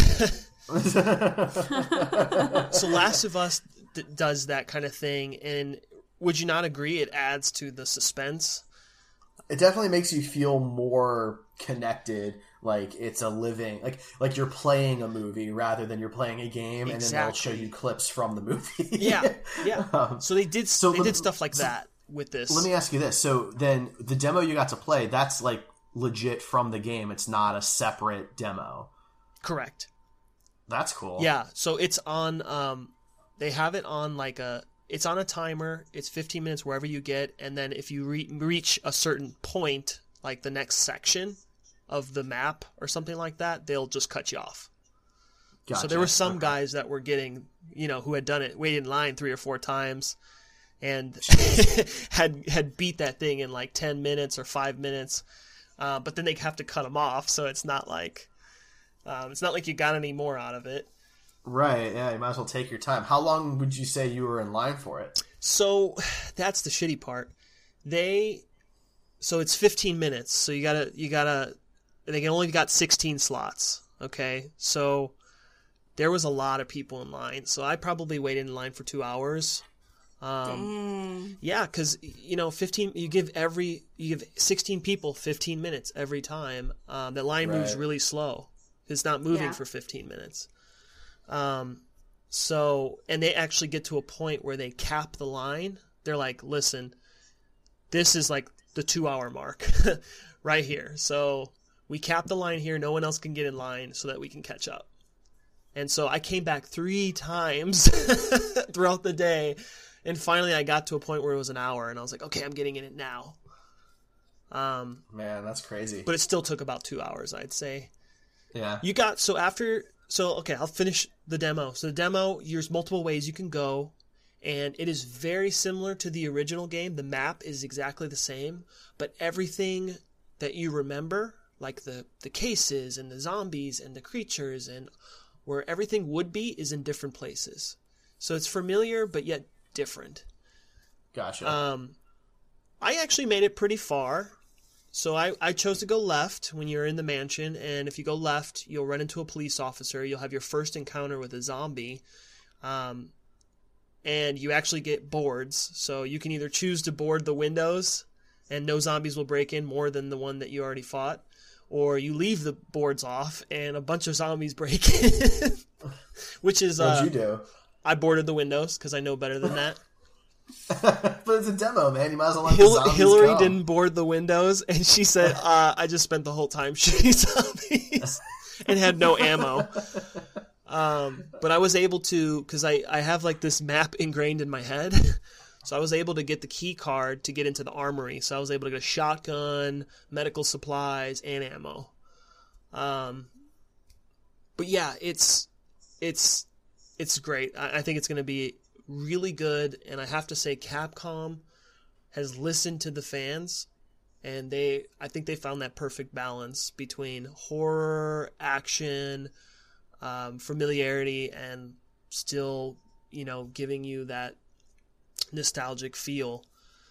So Last of Us does that kind of thing, and would you not agree it adds to the suspense? It definitely makes you feel more connected, like it's a living, like you're playing a movie rather than you're playing a game, and then they'll show you clips from the movie. Yeah. So they did stuff like that with this. Let me ask you this: so then the demo you got to play, that's like legit from the game. It's not a separate demo. Correct. That's cool. Yeah. So it's on. They have it on like a. It's on a timer. It's 15 minutes wherever you get, and then if you reach a certain point, like the next section of the map or something like that, they'll just cut you off. Gotcha. So there were some guys that were getting, who had done it, waited in line 3 or 4 times, and had beat that thing in like 10 minutes or 5 minutes, but then they have to cut them off. So it's not like you got any more out of it. Right, yeah, you might as well take your time. How long would you say you were in line for it? So that's the shitty part. So it's 15 minutes. So you gotta. They only got 16 slots. Okay, so there was a lot of people in line. So I probably waited in line for 2 hours. Dang. Yeah, because 15. You give 16 people 15 minutes every time. The line moves really slow. It's not moving for 15 minutes. So, and they actually get to a point where they cap the line. They're like, listen, this is like the 2-hour mark right here. So we cap the line here. No one else can get in line so that we can catch up. And so I came back 3 times throughout the day. And finally I got to a point where it was an hour and I was like, okay, I'm getting in it now. Man, that's crazy. But it still took about 2 hours, I'd say. Yeah. Okay, I'll finish the demo. So the demo, there's multiple ways you can go, and it is very similar to the original game. The map is exactly the same, but everything that you remember, like the cases and the zombies and the creatures and where everything would be, is in different places. So it's familiar, but yet different. Gotcha. I actually made it pretty far. So I chose to go left when you're in the mansion, and if you go left, you'll run into a police officer. You'll have your first encounter with a zombie, and you actually get boards. So you can either choose to board the windows, and no zombies will break in more than the one that you already fought, or you leave the boards off, and a bunch of zombies break in, which is... What'd you do? I boarded the windows, because I know better than that. But it's a demo, man. You might as well let the zombies Hillary go. didn't board the windows, and she said, I just spent the whole time shooting zombies and had no ammo. But I was able to, because I have like this map ingrained in my head, so I was able to get the key card to get into the armory. So I was able to get a shotgun, medical supplies, and ammo. But yeah, it's great. I think it's going to be really good, and I have to say Capcom has listened to the fans, and I think they found that perfect balance between horror, action, familiarity, and still, giving you that nostalgic feel.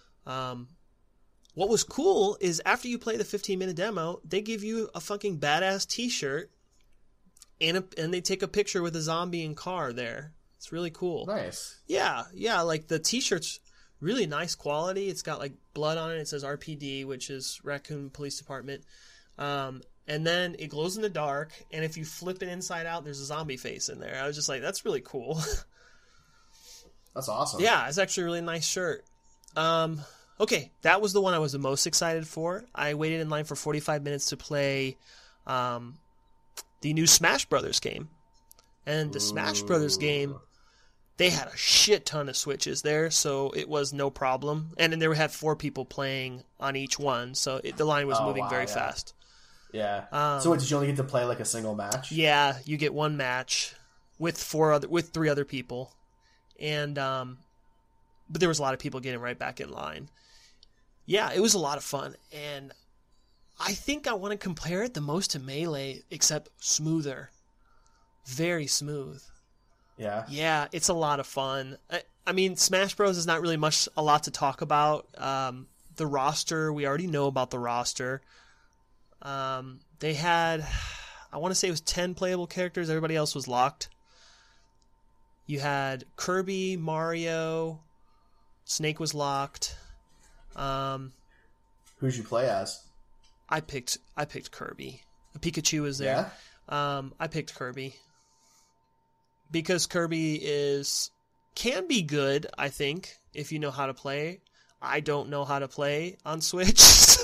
What was cool is after you play the 15-minute demo, they give you a fucking badass t-shirt, and they take a picture with a zombie and car there. It's really cool. Nice. Yeah, like the t-shirt's really nice quality. It's got like blood on it. It says RPD, which is Raccoon Police Department. And then it glows in the dark, and if you flip it inside out, there's a zombie face in there. I was just like, that's really cool. That's awesome. Yeah, it's actually a really nice shirt. Okay, that was the one I was the most excited for. I waited in line for 45 minutes to play the new Smash Brothers game. And the Smash Brothers game, they had a shit ton of Switches there, so it was no problem. And then they had 4 people playing on each one, so the line was moving very fast. Yeah. So did you only get to play like a single match? Yeah, you get one match with 3 other people. And but there was a lot of people getting right back in line. Yeah, it was a lot of fun, and I think I want to compare it the most to Melee, except smoother. Very smooth. Yeah. Yeah, it's a lot of fun. I mean, Smash Bros. Is not really a lot to talk about. The roster, we already know about the roster. They had, I want to say it was 10 playable characters. Everybody else was locked. You had Kirby, Mario, Snake was locked. Who'd you play as? I picked Kirby. Pikachu was there. Yeah? I picked Kirby because Kirby can be good, I think, if you know how to play. I don't know how to play on Switch.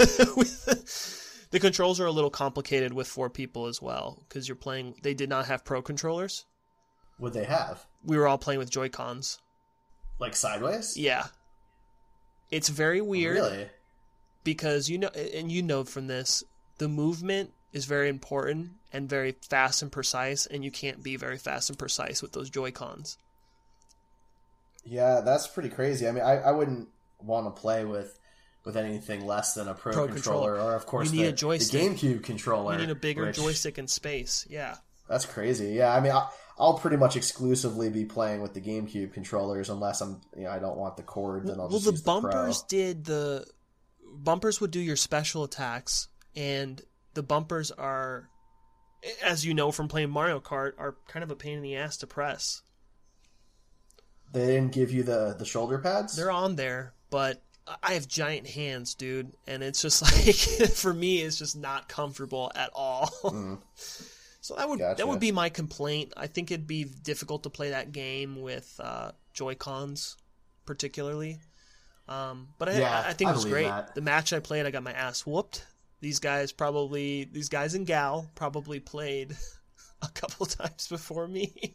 The controls are a little complicated with 4 people as well because they did not have pro controllers. What'd they have? We were all playing with Joy-Cons. Like sideways? Yeah. It's very weird. Really? Because you know from this, the movement is very important and very fast and precise, and you can't be very fast and precise with those Joy-Cons. Yeah, that's pretty crazy. I mean, I wouldn't want to play with anything less than a pro controller, or of course you need the a joystick. GameCube controller. You need a bigger joystick in space. Yeah. That's crazy. Yeah, I mean, I'll pretty much exclusively be playing with the GameCube controllers unless I don't want the cord. Then I'll just use the bumpers would do your special attacks, and the bumpers are, as you know from playing Mario Kart, are kind of a pain in the ass to press. They didn't give you the shoulder pads? They're on there, but I have giant hands, dude, and it's just like, for me, it's just not comfortable at all. So that would be my complaint. I think it'd be difficult to play that game with Joy-Cons, particularly. But I think it was great. That. The match I played, I got my ass whooped. These guys and gal probably played a couple times before me.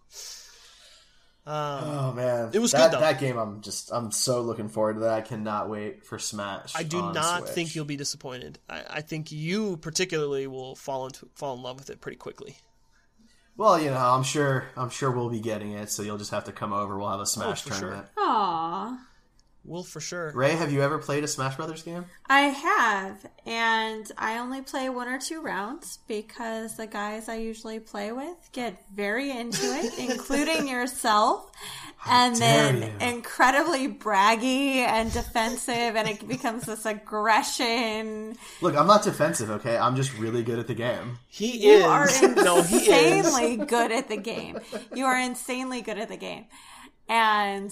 Oh man, it was good though. That game, I'm so looking forward to that. I cannot wait for Smash. I do not think you'll be disappointed. I think you particularly will fall in love with it pretty quickly. Well, I'm sure we'll be getting it, so you'll just have to come over. We'll have a Smash tournament. Sure. Aww. Well, for sure. Ray, have you ever played a Smash Brothers game? I have, and I only play 1 or 2 rounds because the guys I usually play with get very into it, including yourself, and then incredibly braggy and defensive, and it becomes this aggression. Look, I'm not defensive, okay? I'm just really good at the game. You are insanely good at the game. You are insanely good at the game. And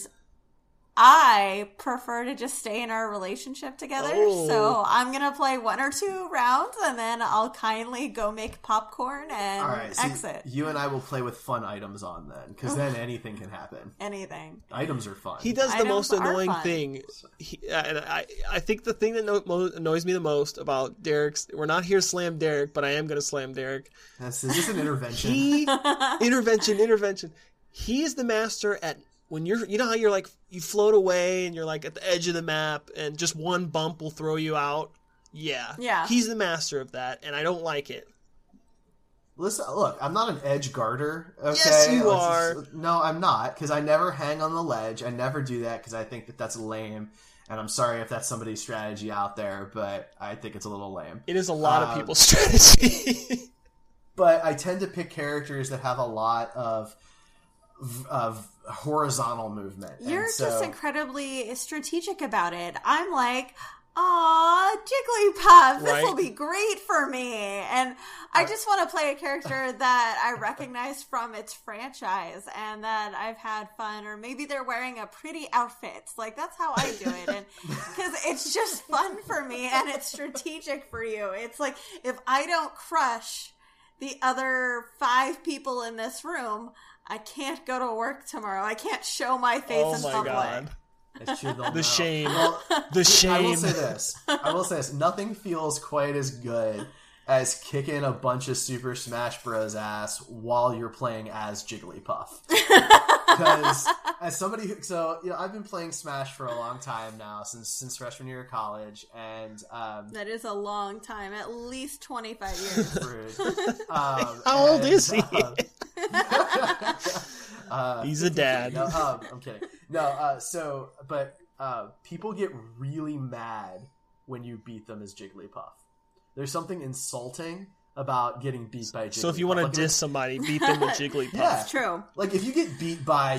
I prefer to just stay in our relationship together, so I'm going to play 1 or 2 rounds, and then I'll kindly go make popcorn and exit. You and I will play with fun items on then, because then anything can happen. Anything. Items are fun. He does the most annoying thing. And I think the thing that annoys me the most about Derek's, we're not here to slam Derek, but I am going to slam Derek. Is this an intervention? Intervention. He is the master at... When you know how you're like, you float away and you're like at the edge of the map and just one bump will throw you out? Yeah. He's the master of that, and I don't like it. Listen, look, I'm not an edge guarder, okay? Yes, you are. No, I'm not, because I never hang on the ledge. I never do that because I think that's lame. And I'm sorry if that's somebody's strategy out there, but I think it's a little lame. It is a lot of people's strategy. But I tend to pick characters that have a lot of horizontal movement. You're just incredibly strategic about it. I'm like, aw, Jigglypuff, this will be great for me. And I just want to play a character that I recognize from its franchise and that I've had fun, or maybe they're wearing a pretty outfit. Like, that's how I do it. And because it's just fun for me and it's strategic for you. It's like, if I don't crush the other 5 people in this room, I can't go to work tomorrow. I can't show my face in public. God. It's true, the shame. The shame. I will say this. Nothing feels quite as good as kicking a bunch of Super Smash Bros. Ass while you're playing as Jigglypuff. Because as somebody I've been playing Smash for a long time now, since freshman year of college, and that is a long time, at least 25 years. Rude. How old is he? He's a dad. No, I'm kidding. No, but people get really mad when you beat them as Jigglypuff. There's something insulting about getting beat by Jigglypuff. So if you want to diss somebody, beat them with Jigglypuff. Yeah. It's true. Like if you get beat by,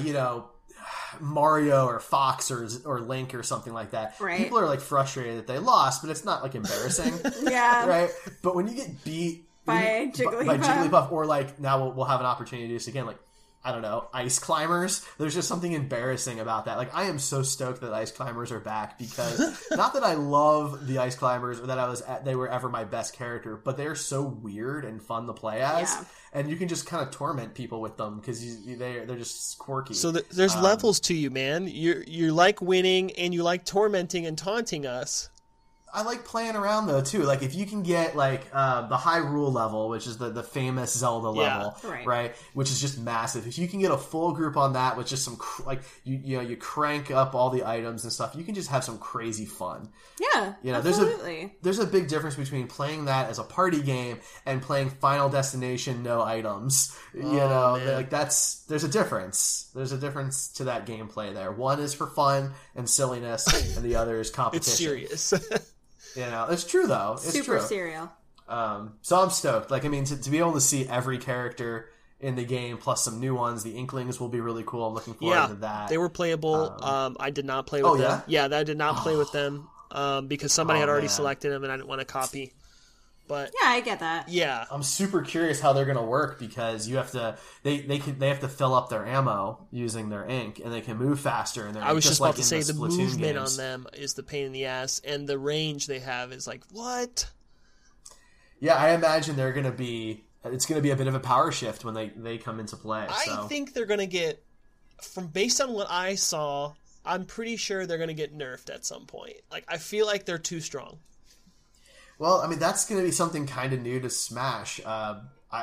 Mario or Fox or Link or something like that, right. People are like frustrated that they lost, but it's not like embarrassing. Yeah. Right? But when you get beat by Jigglypuff, or like now we'll have an opportunity to do this again, like I don't know, Ice Climbers. There's just something embarrassing about that. Like I am so stoked that Ice Climbers are back, because not that I love the Ice Climbers or that they were ever my best character, but they're so weird and fun to play as, and you can just kind of torment people with them because they're just quirky. So there's levels to you, man. You like winning and you like tormenting and taunting us. I like playing around though too. Like if you can get like the Hyrule level, which is the famous Zelda level, right? Which is just massive. If you can get a full group on that with just some you crank up all the items and stuff, you can just have some crazy fun. Yeah, absolutely. There's a big difference between playing that as a party game and playing Final Destination no items. Man. There's a difference. There's a difference to that gameplay there. One is for fun and silliness, and the other is competition. It's serious. It's true though. It's super true. serial. So I'm stoked. Like, I mean, to be able to see every character in the game plus some new ones, the Inklings will be really cool. I'm looking forward to that. They were playable. I did not play with them. Yeah, I did not play with them because somebody had already selected them and I didn't want to copy. But yeah, I get that. Yeah, I'm super curious how they're going to work, because you have to they have to fill up their ammo using their ink, and they can move faster. And I was just about to say the movement games. on them is the pain in the ass, and the range they have is like what? Yeah, I imagine it's going to be a bit of a power shift when they come into play. I think they're going to get, based on what I saw, I'm pretty sure they're going to get nerfed at some point. Like I feel like they're too strong. Well, I mean, that's going to be something kind of new to Smash. The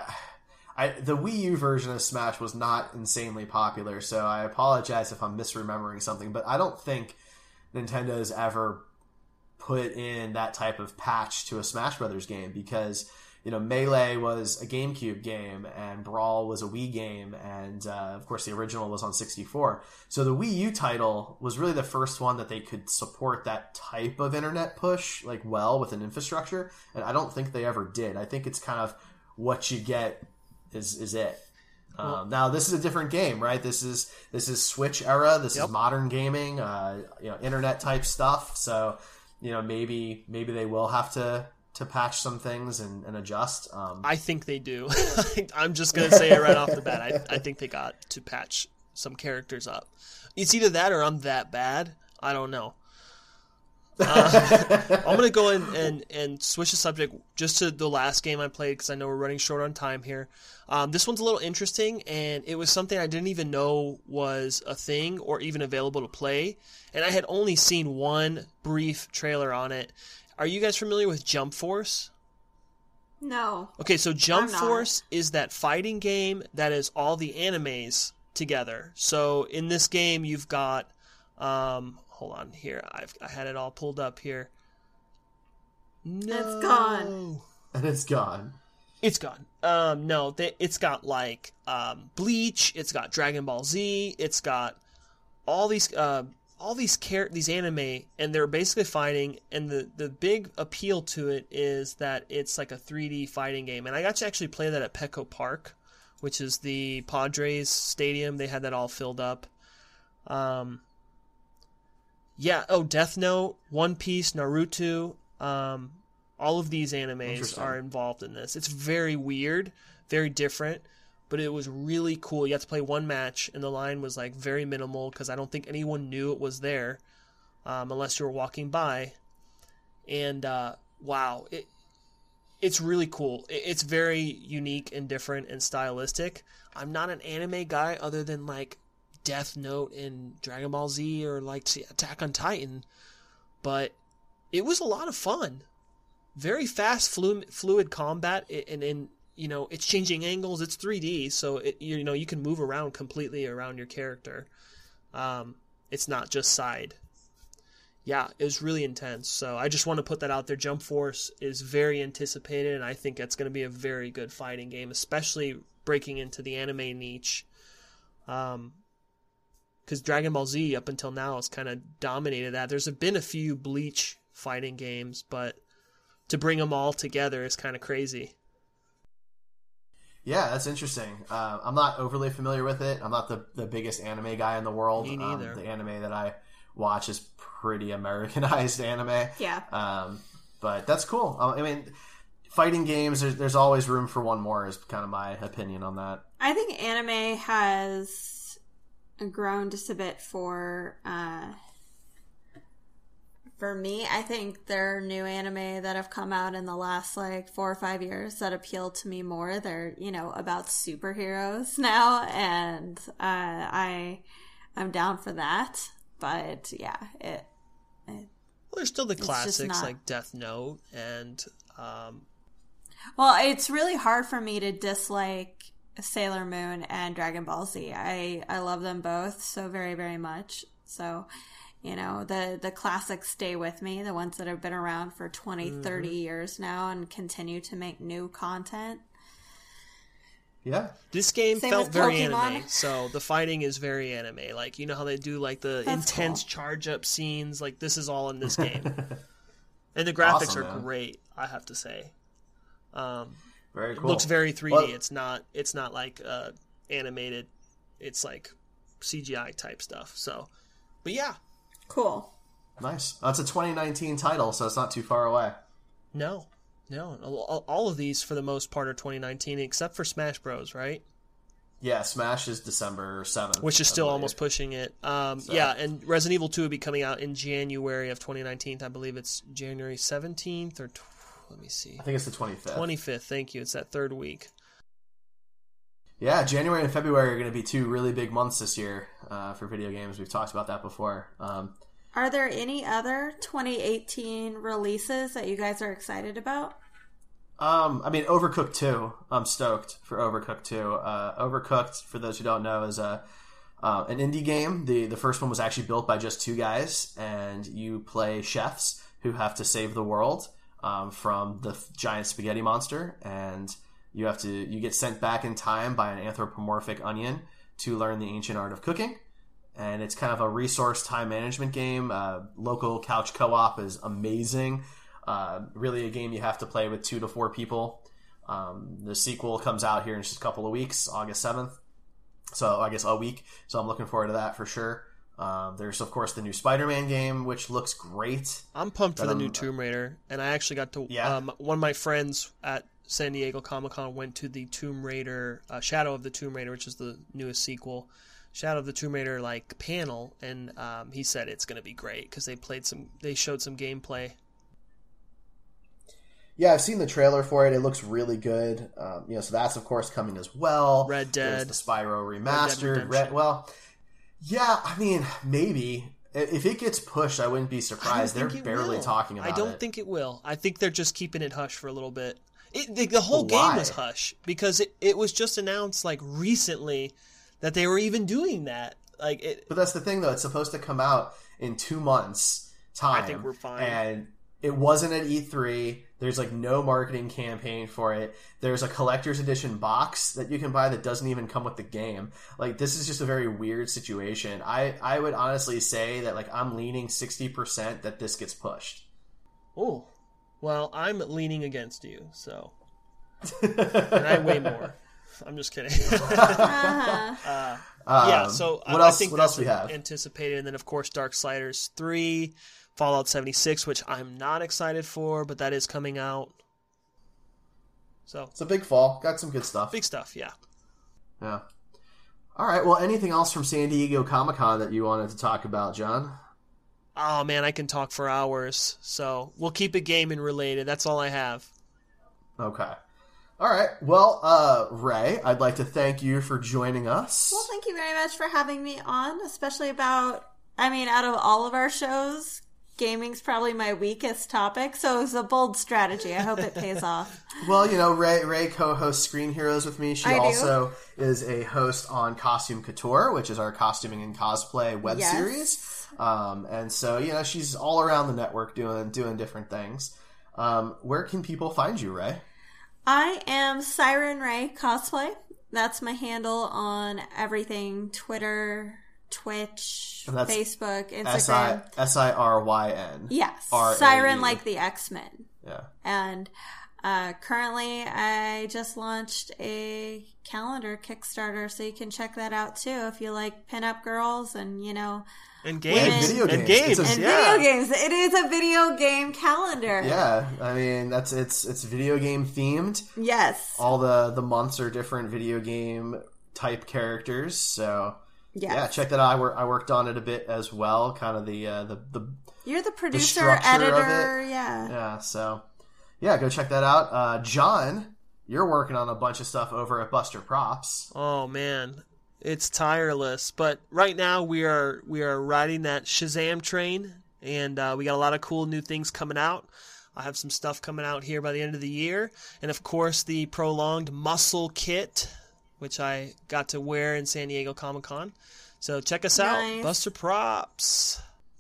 Wii U version of Smash was not insanely popular, so I apologize if I'm misremembering something, but I don't think Nintendo's ever put in that type of patch to a Smash Brothers game, because Melee was a GameCube game, and Brawl was a Wii game, and of course the original was on 64. So the Wii U title was really the first one that they could support that type of internet push with an infrastructure, and I don't think they ever did. I think it's kind of what you get is it. Now this is a different game, right? This is Switch era. This is modern gaming, internet type stuff. So maybe they will have to patch some things and adjust. I think they do. I'm just going to say it right off the bat. I think they got to patch some characters up. It's either that or I'm that bad. I don't know. I'm going to go in and switch the subject just to the last game I played, because I know we're running short on time here. This one's a little interesting, and it was something I didn't even know was a thing or even available to play. And I had only seen one brief trailer on it. Are you guys familiar with Jump Force? No. Okay, so Jump Force is that fighting game that is all the animes together. So in this game, you've got... hold on here. I had it all pulled up here. No. It's gone. And it's gone. It's gone. No, it's got like Bleach. It's got Dragon Ball Z. It's got all these anime, and they're basically fighting, and the big appeal to it is that it's like a 3D fighting game. And I got to actually play that at Petco Park, which is the Padres stadium. They had that all filled up. Death Note, One Piece, Naruto, all of these animes are involved in this. It's very weird, very different, but it was really cool. You had to play one match, and the line was like very minimal, because I don't think anyone knew it was there, unless you were walking by. And wow, it's really cool. It's very unique and different and stylistic. I'm not an anime guy other than like Death Note and Dragon Ball Z or like Attack on Titan, but it was a lot of fun. very fast, fluid combat, and it's changing angles. It's 3D, so you can move around completely around your character. It's not just side. Yeah, it was really intense. So I just want to put that out there. Jump Force is very anticipated, and I think that's going to be a very good fighting game, especially breaking into the anime niche. Because Dragon Ball Z up until now has kind of dominated that. There's been a few Bleach fighting games, but to bring them all together is kind of crazy. Yeah, that's interesting. I'm not overly familiar with it. I'm not the biggest anime guy in the world. Me neither. The anime that I watch is pretty Americanized anime. Yeah. But that's cool. I mean, fighting games, there's always room for one more is kind of my opinion on that. I think anime has grown just a bit for me. I think there are new anime that have come out in the last 4 or 5 years that appeal to me more. They're about superheroes now, and I'm down for that. But yeah, well, there's still the classics like Death Note and well, it's really hard for me to dislike Sailor Moon and Dragon Ball Z. I love them both so very, very much. So, the classics stay with me, the ones that have been around for 20, 30 years now and continue to make new content. Yeah. This game felt very anime, so the fighting is very anime. Like, you know how they do the intense charge up scenes? Like, this is all in this game. And the graphics are great, I have to say. Very cool. It looks very 3D. Well, it's not like animated. It's like CGI type stuff. So, but yeah. Cool. Nice. That's a 2019 title, so it's not too far away. No. All of these, for the most part, are 2019, except for Smash Bros., right? Yeah, Smash is December 7th. Which is still almost pushing it. Yeah, and Resident Evil 2 will be coming out in January of 2019. I believe it's January 17th or... Let me see. I think it's the 25th. 25th, thank you. It's that third week. Yeah, January and February are going to be 2 really big months this year for video games. We've talked about that before. Are there any other 2018 releases that you guys are excited about? I mean, Overcooked 2. I'm stoked for Overcooked 2. Overcooked, for those who don't know, is an indie game. The first one was actually built by just 2 guys, and you play chefs who have to save the world from the giant spaghetti monster, and you get sent back in time by an anthropomorphic onion to learn the ancient art of cooking. And it's kind of a resource time management game. Local couch co-op is amazing. Really a game you have to play with 2 to 4 people. The sequel comes out here in just a couple of weeks, August 7th. So I guess a week. So I'm looking forward to that for sure. There's, of course, the new Spider-Man game, which looks great. I'm pumped for the new Tomb Raider. And I actually got to... one of my friends at San Diego Comic-Con went to the Tomb Raider... Shadow of the Tomb Raider, which is the newest sequel. Shadow of the Tomb Raider panel, and he said it's going to be great because they showed some gameplay. Yeah, I've seen the trailer for it. It looks really good. So that's of course coming as well. Red Dead, there's the Spyro remastered. Well, yeah, I mean maybe if it gets pushed, I wouldn't be surprised. They're barely talking about it. I don't think it will. I think they're just keeping it hush for a little bit. The whole game was hush because it was just announced recently that they were even doing that. But that's the thing, though. It's supposed to come out in 2 months' time. I think we're fine. And it wasn't at E3. There's no marketing campaign for it. There's a collector's edition box that you can buy that doesn't even come with the game. This is just a very weird situation. I would honestly say that I'm leaning 60% that this gets pushed. Oh, well, I'm leaning against you, so. And I weigh more. I'm just kidding. Yeah, so I think what that's else we have? Anticipated. And then, of course, Darksiders 3, Fallout 76, which I'm not excited for, but that is coming out. So it's a big fall. Got some good stuff. Big stuff, yeah. Yeah. All right, well, anything else from San Diego Comic-Con that you wanted to talk about, John? Oh, man, I can talk for hours. So we'll keep it gaming related. That's all I have. Okay. All right. Well, Ray, I'd like to thank you for joining us. Well, thank you very much for having me on, especially out of all of our shows, gaming's probably my weakest topic, so it was a bold strategy. I hope it pays off. Well, Ray co-hosts Screen Heroes with me. She also is a host on Costume Couture, which is our costuming and cosplay web series. And so, she's all around the network doing different things. Where can people find you, Ray? I am Siren Ray Cosplay. That's my handle on everything: Twitter, Twitch, Facebook, Instagram. SIRYN. Yes. R-A-E. Siren like the X-Men. Yeah. And currently I just launched a calendar Kickstarter, so you can check that out too if you like pinup girls and, and games. Video games. Video games. It is a video game calendar. Yeah. I mean, it's video game themed. Yes. All the months are different video game type characters, so... Yes. Yeah, check that out. I worked on it a bit as well, kind of the You're the producer, the editor, of it. yeah. Yeah, so go check that out. John, you're working on a bunch of stuff over at Buster Props. Oh man, it's tireless. But right now we are riding that Shazam train, and we got a lot of cool new things coming out. I have some stuff coming out here by the end of the year, and of course the prolonged muscle kit, which I got to wear in San Diego Comic-Con. So check us out, Buster Props.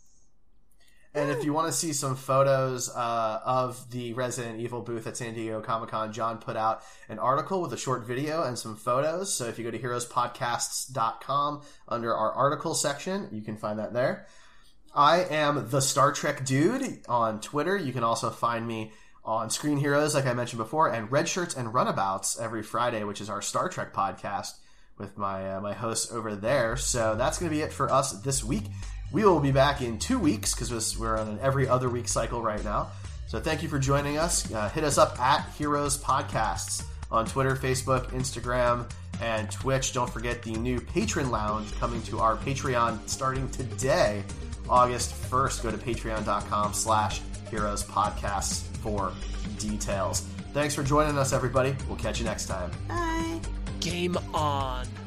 And if you want to see some photos of the Resident Evil booth at San Diego Comic-Con, John put out an article with a short video and some photos. So if you go to heroespodcasts.com under our article section, you can find that there. I am the Star Trek Dude on Twitter. You can also find me on Screen Heroes, like I mentioned before, and Red Shirts and Runabouts every Friday, which is our Star Trek podcast with my hosts over there. So that's going to be it for us this week. We will be back in 2 weeks because we're on an every other week cycle right now. So thank you for joining us. Hit us up at Heroes Podcasts on Twitter, Facebook, Instagram, and Twitch. Don't forget the new Patron Lounge coming to our Patreon starting today, August 1st. Go to patreon.com/Heroes Podcasts for details. Thanks for joining us, everybody. We'll catch you next time. Bye. Game on.